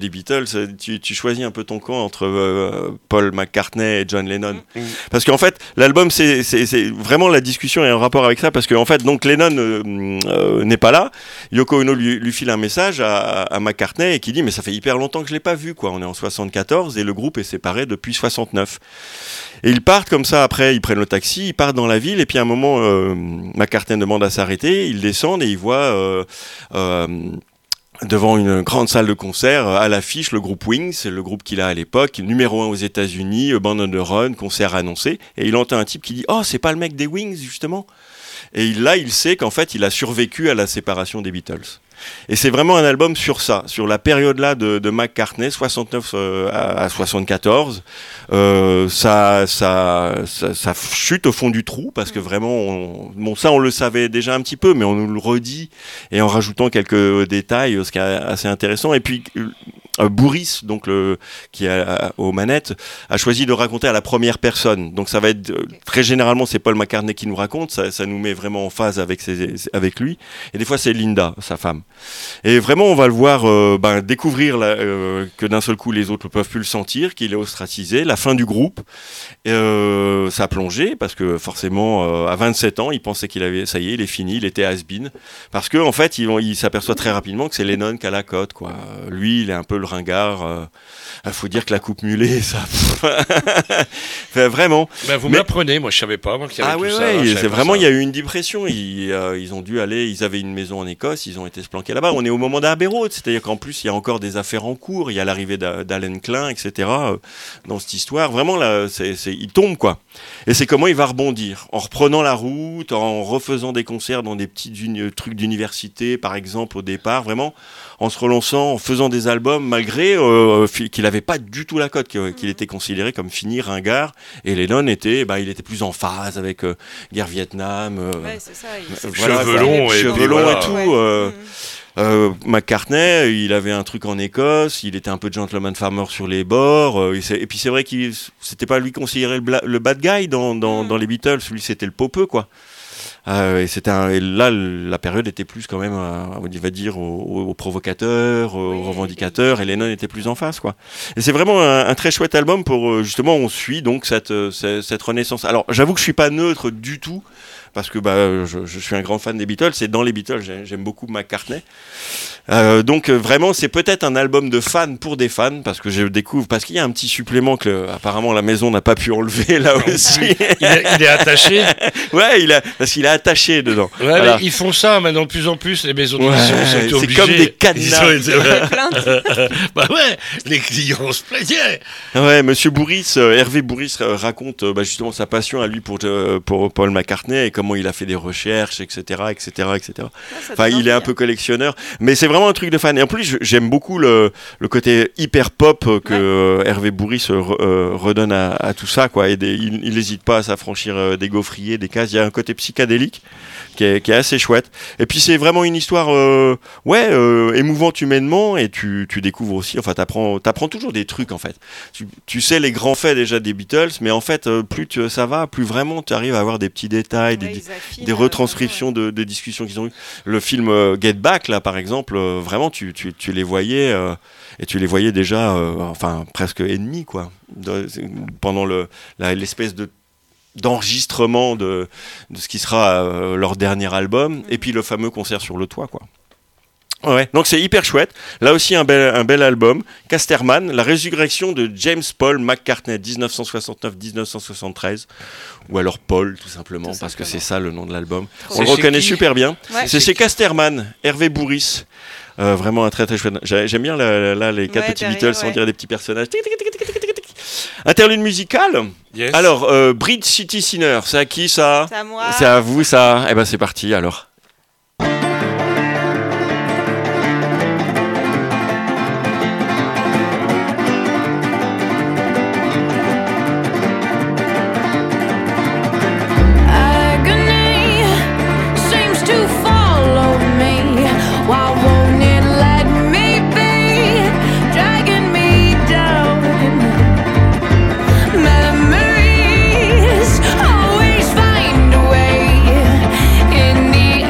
des Beatles, tu, tu choisis un peu ton camp entre euh, Paul McCartney et John Lennon. Mmh. Parce qu'en fait, l'album, c'est, c'est, c'est vraiment la discussion et un rapport avec ça, parce qu'en fait, donc Lennon euh, euh, n'est pas là. Yoko Ono lui, lui file un message à, à McCartney et qui dit mais ça fait hyper longtemps que je l'ai pas vu, quoi. On est en soixante-quatorze et le groupe est séparé depuis soixante-neuf. Et ils partent comme ça, après ils prennent le taxi, ils partent dans la ville, et puis à un moment, euh, McCartney demande à s'arrêter, ils descendent et ils voient euh, euh, devant une grande salle de concert, à l'affiche, le groupe Wings, c'est le groupe qu'il a à l'époque, numéro un aux États-Unis, Band on the Run, concert annoncé, et il entend un type qui dit « Oh, c'est pas le mec des Wings, justement ?» Et là, il sait qu'en fait, il a survécu à la séparation des Beatles. Et c'est vraiment un album sur ça, sur la période-là de, de McCartney, soixante-neuf euh, à, à soixante-quatorze. Euh, ça, ça, ça, ça chute au fond du trou, parce que vraiment, on, bon, ça, on le savait déjà un petit peu, mais on nous le redit, et en rajoutant quelques détails, ce qui est assez intéressant. Et puis, euh, Bourris, donc le, qui est à, aux manettes, a choisi de raconter à la première personne. Donc ça va être, euh, très généralement, c'est Paul McCartney qui nous raconte, ça, ça nous met vraiment en phase avec, ses, avec lui. Et des fois, c'est Linda, sa femme. Et vraiment, on va le voir euh, ben, découvrir la, euh, que d'un seul coup, les autres ne peuvent plus le sentir, qu'il est ostracisé, la fin du groupe, euh, sa plongée, parce que forcément, euh, à vingt-sept ans, il pensait qu'il avait, ça y est, il est fini, il était has-been, parce qu'en en fait, il, il s'aperçoit très rapidement que c'est Lennon qui a la cote, quoi. Lui, il est un peu le ringard. Il euh, faut dire que la coupe mulet, ça... enfin, vraiment. Ben, vous Mais... m'apprenez, moi je savais pas moi, qu'il y avait ah, tout ouais, ça. Ouais, hein, c'est vraiment, il y a eu une dépression. Ils, euh, ils ont dû aller, ils avaient une maison en Écosse, ils ont été se planquer là-bas. On est au moment d'Abbey Road, c'est-à-dire qu'en plus, il y a encore des affaires en cours. Il y a l'arrivée d'Alan Klein, et cetera. Euh, dans cette histoire, vraiment, là, c'est, c'est, il tombe, quoi. Et c'est comment il va rebondir, en reprenant la route, en refaisant des concerts dans des petits uni- trucs d'université, par exemple, au départ, vraiment, en se relançant, en faisant des albums, malgré euh, qu'il n'avait pas du tout la cote, qu'il était considéré comme fini, ringard, et Lennon était, bah, il était plus en phase avec euh, guerre Vietnam, euh, ouais, c'est ça, il... euh, voilà, cheveux longs et, cheveux longs voilà. et tout. Ouais. Euh, Mmh. Euh, McCartney, il avait un truc en Écosse, il était un peu gentleman farmer sur les bords, euh, et, et puis c'est vrai qu'il c'était pas lui considéré le, bla, le bad guy dans, dans, mmh. dans les Beatles, lui c'était le popeux, quoi. Euh, et c'était un, et là la période était plus quand même, euh, on va dire, aux, aux provocateurs, aux oui, revendicateurs, et Lennon était plus en face, quoi. Et c'est vraiment un, un très chouette album pour justement, on suit donc cette, cette, cette renaissance. Alors j'avoue que je suis pas neutre du tout, parce que bah, je, je suis un grand fan des Beatles, et dans les Beatles, j'aime, j'aime beaucoup McCartney. Euh, donc euh, vraiment, c'est peut-être un album de fans pour des fans, parce que je découvre, parce qu'il y a un petit supplément que euh, apparemment la maison n'a pas pu enlever là non, aussi. Il est, il est attaché. Ouais, il a, parce qu'il est attaché dedans. Ouais, voilà. Ils font ça maintenant de plus en plus, les maisons de ouais, sont c'est obligées. comme des cadenas. Été... bah ouais, les clients se plaignaient. Ouais, Monsieur Bourris, euh, Hervé Bourris euh, raconte euh, bah, justement sa passion à lui pour euh, pour Paul McCartney et comment il a fait des recherches, et cetera, et cetera, et cetera. Ouais, enfin, il est un peu collectionneur, mais c'est vraiment un truc de fan. Et en plus, j'aime beaucoup le le côté hyper pop que ouais. euh, Hervé Bourris euh, euh, redonne à, à tout ça, quoi. Et des, il n'hésite pas à s'affranchir euh, des gaufriers, des cases. Il y a un côté psychédélique qui est, qui est assez chouette. Et puis c'est vraiment une histoire, euh, ouais, euh, émouvante humainement, et tu, tu découvres aussi, enfin, t'apprends, t'apprends toujours des trucs en fait. Tu, tu sais les grands faits déjà des Beatles, mais en fait, euh, plus tu, ça va, plus vraiment tu arrives à avoir des petits détails, ouais, des, affinent, des retranscriptions euh, ouais. de, de discussions qu'ils ont eues. Le film euh, Get Back, là, par exemple, euh, vraiment, tu, tu, tu les voyais, euh, et tu les voyais déjà, euh, enfin, presque ennemis, quoi, de, pendant le, la, l'espèce de d'enregistrement de, de ce qui sera euh, leur dernier album, et puis le fameux concert sur le toit, quoi. Ouais, donc c'est hyper chouette. Là aussi un bel, un bel album. Casterman, la résurrection de James Paul McCartney, dix-neuf cent soixante-neuf à dix-neuf cent soixante-treize, ou alors Paul tout simplement, tout parce simplement. Que c'est ça le nom de l'album. Trop On le reconnaît qui super bien. Ouais. C'est, c'est chez Casterman, Hervé Bourris. Euh, vraiment un très très chouette. J'aime bien là, là les quatre ouais, petits derrière, Beatles, ouais. On dirait des petits personnages. Interlude musical. Yes. Alors, euh, Bridge City Sinner, c'est à qui ça ? C'est à moi. C'est à vous ça ? Eh ben c'est parti alors. In the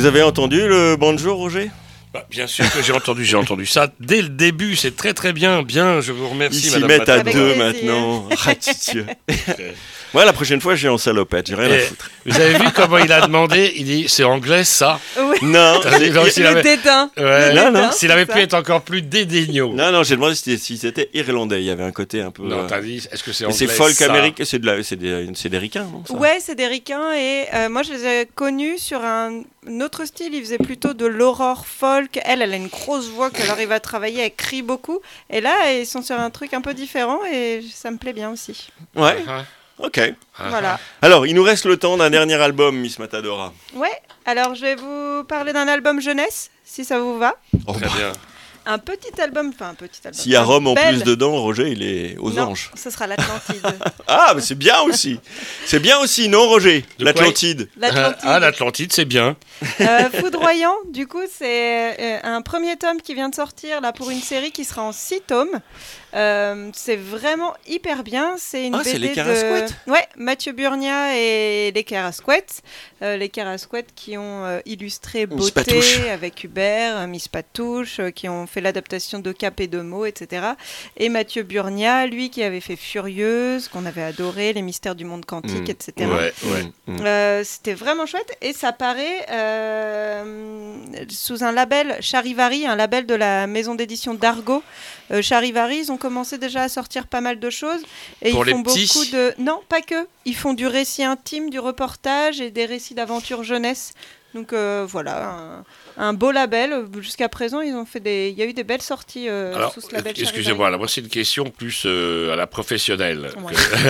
Vous avez entendu le banjo, Roger ? Bah, bien sûr que j'ai entendu, j'ai entendu ça dès le début, c'est très très bien, bien, je vous remercie Ils s'y madame. mettent à Avec deux plaisir. maintenant. Ah, Dieu. Moi, la prochaine fois, je vais en salopette, j'ai rien à Et foutre. vous avez vu comment il a demandé, il dit c'est anglais ça. Oui. Non, T'as dit, non, j'ai- s'il Le avait- dédain. Ouais, Non, non. Dédain, S'il avait c'est pu ça. être encore plus dédaigneux. non, non, j'ai demandé si si c'était irlandais. Il y avait un côté un peu. Non, euh, t'as dit, est-ce que c'est mais anglais c'est folk ça américain, c'est de la, c'est des, c'est des ricains, non ça Ouais, c'est des ricains et euh, moi je les ai connus sur un, un autre style. Ils faisaient plutôt de l'aurore folk. Elle, elle a une grosse voix qu'elle arrive à travailler. Elle crie beaucoup. Et là, ils sont sur un truc un peu différent et ça me plaît bien aussi. Ouais. Ah, Ok. ah, Voilà. Alors, il nous reste le temps d'un dernier album, Miss Matadora. Ouais. Alors je vais vous parler d'un album jeunesse, si ça vous va. Oh, Très bah, bien. Un petit album, enfin un petit album. S'il y a un Rome en bel- plus dedans, Roger, il est aux Non, anges. ce sera l'Atlantide. Ah, mais c'est bien aussi. C'est bien aussi, non, Roger De quoi L'Atlantide. L'Atlantide. Ah, l'Atlantide, c'est bien. Euh, Foudroyant, du coup, c'est euh, un premier tome qui vient de sortir là pour une série qui sera en six tomes. Euh, c'est vraiment hyper bien. C'est une Ah, B D c'est les de Carasquettes. ouais, Mathieu Burnia et les Carasquettes. Euh, les Carasquettes qui ont euh, illustré Miss Beauté Patouche. avec Hubert, euh, Miss Patouche, euh, qui ont fait l'adaptation de Cap et de Mots, et cetera. Et Mathieu Burnia, lui qui avait fait Furieuse, qu'on avait adoré, Les Mystères du Monde Quantique, Mm. et cetera. Ouais, ouais. Mm, mm. Euh, C'était vraiment chouette et ça paraît euh, sous un label Charivari, un label de la maison d'édition d'Argo. Euh, Charivari, ils ont commencé déjà à sortir pas mal de choses et Pour ils les font petits. beaucoup de non pas que ils font du récit intime, du reportage et des récits d'aventure jeunesse. Donc euh, voilà un, un beau label. Jusqu'à présent, ils ont fait des, il y a eu des belles sorties euh, Alors, sous ce label. excusez-moi, là, moi c'est une question plus euh, à la professionnelle. Ouais.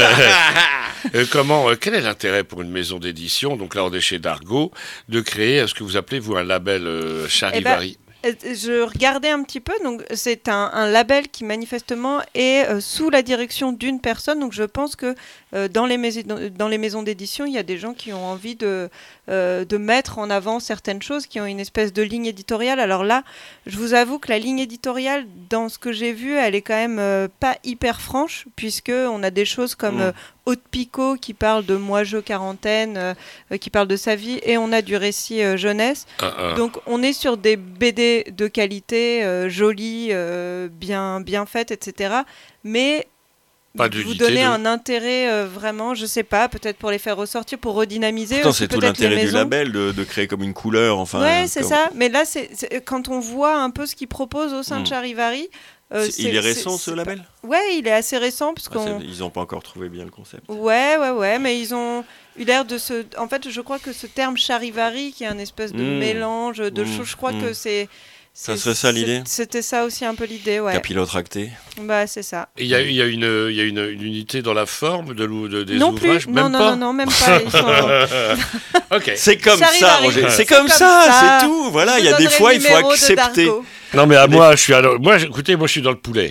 Euh, comment, euh, quel est l'intérêt pour une maison d'édition, donc là on est chez Dargaud, de créer euh, ce que vous appelez vous un label euh, Charivari? Euh, Je regardais un petit peu, donc c'est un, un label qui manifestement est euh, sous la direction d'une personne. Donc je pense que euh, dans, les mais- dans, dans les maisons d'édition, il y a des gens qui ont envie de, euh, de mettre en avant certaines choses, qui ont une espèce de ligne éditoriale. Alors là, je vous avoue que la ligne éditoriale, dans ce que j'ai vu, elle est quand même euh, pas hyper franche, puisque on a des choses comme Mm. euh, Haute Picot qui parle de Moi je quarantaine, euh, euh, qui parle de sa vie, et on a du récit euh, jeunesse. Ah, ah. Donc on est sur des B D de qualité, euh, jolies, euh, bien, bien faites, et cetera. Mais Pas vous d'unité donner de- un intérêt euh, vraiment, je sais pas, peut-être pour les faire ressortir, pour redynamiser. Pourtant, aussi c'est tout peut-être les l'intérêt du maisons. label de, de créer comme une couleur. Enfin, Ouais, c'est comme- ça. Mais là, c'est c'est- quand on voit un peu ce qu'ils proposent au sein Mm. de Charivari. euh, C'est- il est récent c'est- ce label c'est pas- Ouais, il est assez récent parce Ah, qu'on. c'est- Ils n'ont pas encore trouvé bien le concept. Ouais, ouais, ouais, mais ils ont eu l'air de se. En fait, je crois que ce terme Charivari, qui est un espèce de Mm. mélange de Mm. choses, je crois Mm. que c'est. Ça c'est- serait ça, l'idée c'est- C'était ça aussi un peu l'idée, ouais. Capillotracté. Bah, c'est ça. Il y a, il y a, une, il y a une, une unité dans la forme de, l'ou- de- des non ouvrages, plus, même non, non, pas. non, non, même pas. Ils sont- Ok. C'est comme ça, Charivari. Roger. C'est C'est comme, comme ça, ça. c'est tout. Voilà, Je il y a vous des donnerai fois, le il faut numéro de accepter. Dargo. Non mais à moi, je suis alors, moi, j'- écoutez, moi je suis dans le poulet.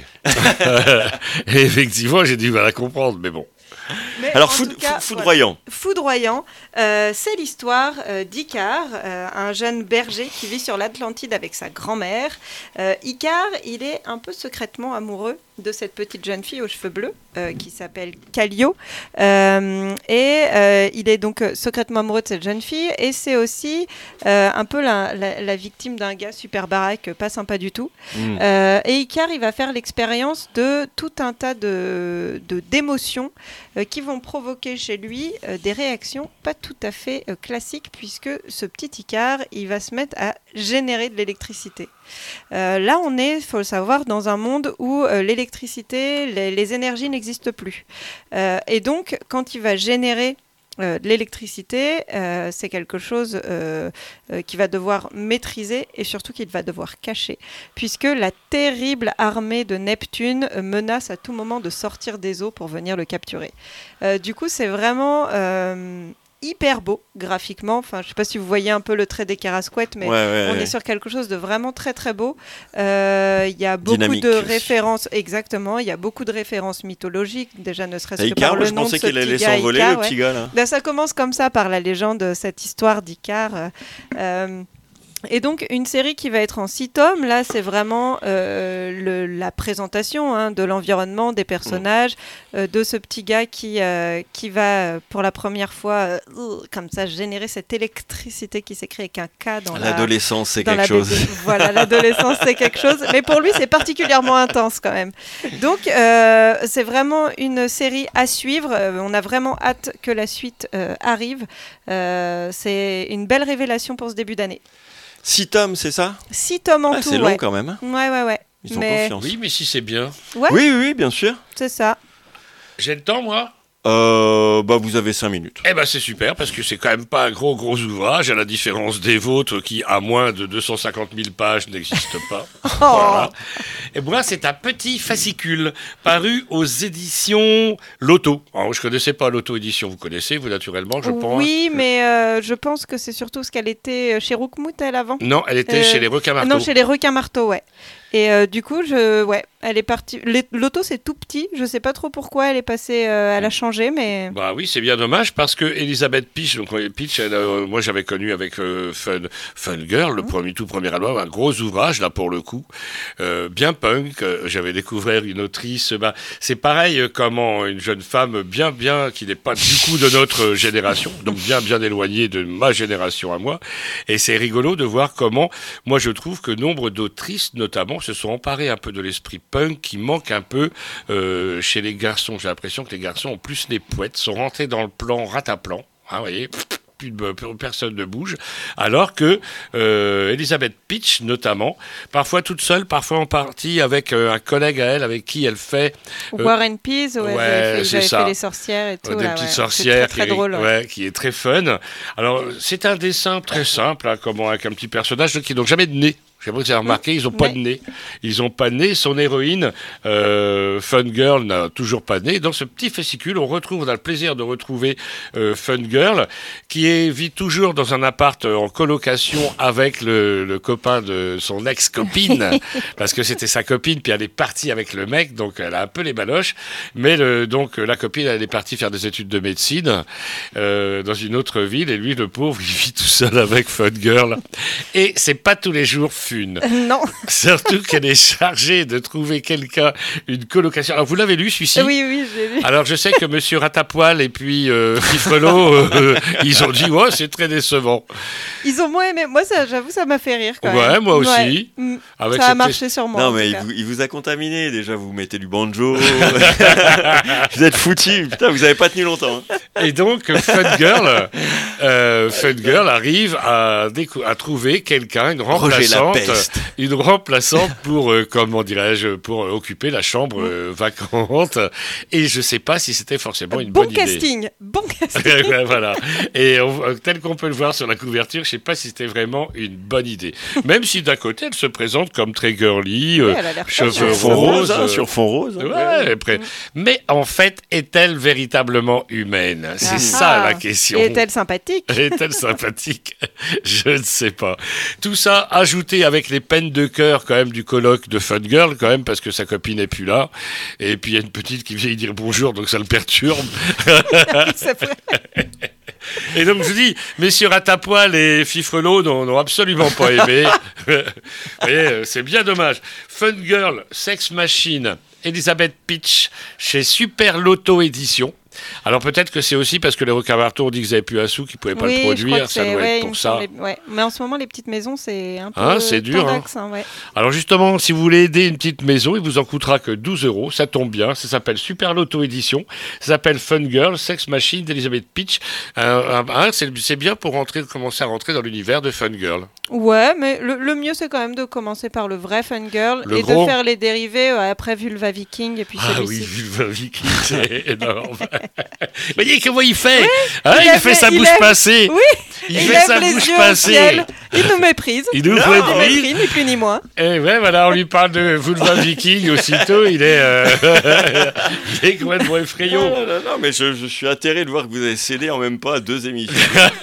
Et effectivement, j'ai du mal à comprendre, mais bon. Mais Alors, en foud- tout cas, foud- foudroyant. voilà. Foudroyant, euh, c'est l'histoire euh, d'Icare, euh, un jeune berger qui vit sur l'Atlantide avec sa grand-mère. Euh, Icare, il est un peu secrètement amoureux de cette petite jeune fille aux cheveux bleus euh, qui s'appelle Callio. Euh, et euh, il est donc euh, secrètement amoureux de cette jeune fille. Et c'est aussi euh, un peu la, la- la victime d'un gars super baraque, pas sympa du tout. Mm. Euh, et Icare, il va faire l'expérience de tout un tas de, de- d'émotions euh, qui vont provoquer chez lui euh, des réactions pas tout à fait euh, classiques, puisque ce petit Icare, il va se mettre à générer de l'électricité. Euh, là, on est, il faut le savoir, dans un monde où euh, l'électricité, les, les énergies n'existent plus. Euh, et donc, quand il va générer euh, de l'électricité, euh, c'est quelque chose euh, euh, qu'il va devoir maîtriser et surtout qu'il va devoir cacher, puisque la terrible armée de Neptune euh, menace à tout moment de sortir des eaux pour venir le capturer. Euh, du coup, c'est vraiment euh, hyper beau graphiquement. Enfin, je ne sais pas si vous voyez un peu le trait des Carasquettes, mais Ouais, ouais, on ouais. est sur quelque chose de vraiment très très beau. Euh, Il y a beaucoup Dynamique de aussi. références, exactement. Il y a beaucoup de références mythologiques, déjà ne serait-ce Et que par Icare, le moi, je nom pensais de ce qu'il allait petit gars, s'envoler, Icare, le ouais. petit gars, là. Ben, ça commence comme ça par la légende, cette histoire d'Icare. Euh, Et donc, une série qui va être en six tomes, là, c'est vraiment euh, le, la présentation hein, de l'environnement, des personnages, euh, de ce petit gars qui, euh, qui va, pour la première fois, euh, comme ça, générer cette électricité qui s'écrit avec un K dans la... L'adolescence, c'est dans quelque la chose. B D. Voilà, l'adolescence, c'est quelque chose. Mais pour lui, c'est particulièrement intense quand même. Donc, euh, c'est vraiment une série à suivre. Euh, on a vraiment hâte que la suite euh, arrive. Euh, c'est une belle révélation pour ce début d'année. Six tomes, c'est ça? Six tomes en Ah, tout, c'est long ouais. quand même. hein. Ouais, ouais, ouais. Ils ont Mais- confiance. Oui, mais si c'est bien. Ouais, Oui, oui, oui, bien sûr. c'est ça. J'ai le temps, moi? Euh, bah, vous avez cinq minutes. Eh ben c'est super parce que c'est quand même pas un gros gros ouvrage à la différence des vôtres qui à moins de deux cent cinquante mille pages n'existent pas. Voilà. Et moi c'est un petit fascicule paru aux éditions Loto. Alors, je connaissais pas l'auto-édition, vous connaissez vous naturellement je pense. Oui, mais euh, je pense que c'est surtout ce qu'elle était chez Roukmout, elle, avant. Non, elle était Euh, chez les requins Ah marteaux. non, chez les requins marteaux, ouais. Et euh, du coup, je, ouais, elle est partie. les- L'auto, c'est tout petit. Je sais pas trop pourquoi elle est passée. euh, elle a changé, mais. Bah oui, c'est bien dommage parce que Elisabeth Pitch, donc euh, Pitch, elle, euh, moi j'avais connu avec euh, Fun, Fun Girl, le premier, tout premier album, un gros ouvrage là pour le coup, euh, bien punk. euh, J'avais découvert une autrice, bah, c'est pareil euh, comment une jeune femme bien bien qui n'est pas du coup de notre génération, donc bien bien éloignée de ma génération à moi. Et c'est rigolo de voir comment, moi je trouve que nombre d'autrices notamment se sont emparées un peu de l'esprit punk qui manque un peu euh, chez les garçons. J'ai l'impression que les garçons ont plus les poètes, sont rentrés dans le plan rataplan. Hein, vous voyez, plus de, plus- personne ne bouge. Alors que euh, Elisabeth Pitch, notamment, parfois toute seule, parfois en partie avec euh, un collègue à elle avec qui elle fait euh, War and Peace, ouais, ouais, ils avaient fait, ils c'est avaient ça. fait les sorcières et tout. des là, petites ouais. sorcières C'est très, très qui, drôle. ouais. ouais, qui est très fun. Alors, c'est un dessin très simple, hein, comment, avec un petit personnage qui n'ont jamais de nez. Je sais pas si vous avez remarqué, ils n'ont pas Ouais. de nez. Ils n'ont pas de nez. Son héroïne, euh, Fun Girl, n'a toujours pas de nez. Dans ce petit fascicule, on retrouve, on a le plaisir de retrouver euh, Fun Girl, qui est, vit toujours dans un appart euh, en colocation avec le, le copain de son ex-copine, parce que c'était sa copine, puis elle est partie avec le mec, donc elle a un peu les baloches. Mais le, donc euh, la copine, elle est partie faire des études de médecine euh, dans une autre ville, et lui, le pauvre, il vit tout seul avec Fun Girl. Et c'est pas tous les jours fun. Non. Surtout qu'elle est chargée de trouver quelqu'un, une colocation. Alors, vous l'avez lu, celui-ci? Oui, oui, j'ai vu. Alors, je sais que Monsieur Ratapoil et puis euh, Fifrelot, euh, ils ont dit, ouais, c'est très décevant. Ils ont moins aimé. Moi, ça, j'avoue, ça m'a fait rire. Quand Ouais, même. moi aussi. Mm. Avec Ça a cette- marché sur moi. Non, en mais tout il cas. vous, il vous a contaminé. Déjà, vous mettez du banjo. Vous êtes foutus. Putain, vous avez pas tenu longtemps. hein. Et donc, Fun Girl, euh, Fun Girl arrive à, décou- à trouver quelqu'un, une Roger la remplaçante, peste. une remplaçante pour, euh, comment dirais-je, pour euh, occuper la chambre euh, vacante. Et je sais pas si c'était forcément une bon bonne idée. casting. Bon casting. Ouais, voilà. Et on- euh, tel qu'on peut le voir sur la couverture, je sais pas si c'était vraiment une bonne idée. Même si d'un côté, elle se présente comme très girly, euh, Ouais, elle a l'air cheveux fun. Sur fond roses, rose. hein, euh, sur fond rose. hein. Ouais, après. Mais en fait, est-elle véritablement humaine? C'est Ah. ça la question. Et est-elle sympathique? Est-elle sympathique? Je ne sais pas. Tout ça ajouté avec les peines de cœur quand même du colloque de Fun Girl quand même parce que sa copine n'est plus là. Et puis il y a une petite qui vient y dire bonjour donc ça le perturbe. C'est vrai. Et donc je dis, messieurs Ratapoil et Fifrelot n'ont n'ont absolument pas aimé. Et euh, c'est bien dommage. Fun Girl, Sex Machine, Elisabeth Pitch chez Super Loto Édition. Alors peut-être que c'est aussi parce que les requins marteaux ont dit qu'ils n'avaient plus un sou, qu'ils ne pouvaient pas Oui, le je crois produire. que Ça c'est- doit ouais, être il me pour ça. semblait- ouais. Mais en ce moment, les petites maisons, c'est un peu Hein, c'est dur, tendax, hein, ouais. Alors justement, si vous voulez aider une petite maison, il vous en coûtera que douze euros. Ça tombe bien. Ça s'appelle Super Loto Édition. Ça s'appelle Fun Girl, Sex Machine d'Elisabeth Pitch. Euh, un- un, c'est c'est bien pour rentrer, commencer à rentrer dans l'univers de Fun Girl. Ouais, mais le, le mieux, c'est quand même de commencer par le vrai Fun Girl Le et gros. de faire les dérivés euh, après Vulva Viking et puis Ah oui, celui-ci. Vulva Viking, c'est énorme. Voyez comment il fait hein, il il, lève fait les- sa il bouche lève- passée. Oui, il, il fait lève sa les bouche yeux au passée. ciel. Il nous méprise. Il nous Il nous méprise. méprise, ni plus ni moins. Et ouais, voilà, on lui parle de Vulva Viking aussitôt. Il est, euh, il est complètement effrayant. Non, non, non, non, mais je, je suis atterré de voir que vous avez cédé en même pas à deux émissions.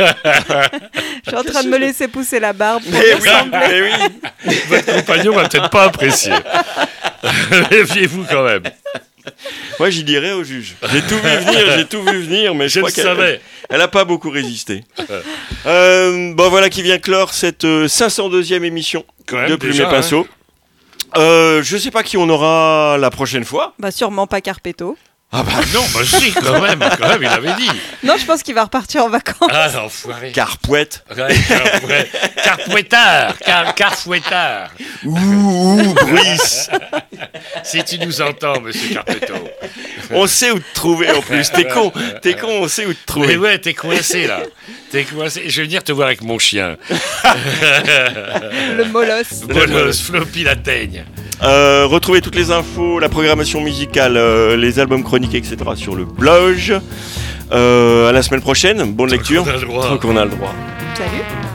Je suis en train de me laisser pousser la barbe pour Mais lui oui, ressembler. mais oui. Votre compagnon va peut-être pas apprécier. Méfiez-vous quand même. Moi, j'y dirais au juge. J'ai tout vu venir, j'ai tout vu venir, mais je, Je crois le qu'elle savais. elle a pas beaucoup résisté. euh, bon, voilà qui vient clore cette euh, cinq cent deuxième émission Quand même, de Plume déjà, et Pinceau. Euh, je sais pas qui on aura la prochaine fois. Bah sûrement pas Carpetto. Ah bah, Non, bah si, quand même, quand même, il avait dit. Non, je pense qu'il va repartir en vacances. Ah, l'enfoiré. Carpouette. Ouais, carpouet- Carpouettard, car, carfouettard. Ouh, Brice. Si tu nous entends, monsieur Carpetto. On sait où te trouver en plus. T'es con, t'es con, on sait où te Mais trouver. ouais, t'es coincé là. T'es coincé. Je vais venir te voir avec mon chien. Le molosse. Bolos, Floppy la teigne. Euh, retrouvez toutes les infos, la programmation musicale, euh, les albums chroniques, et cetera sur le blog. Euh, à la semaine prochaine. Bonne lecture. Tant qu'on a le droit. Tant qu'on a le droit. Salut.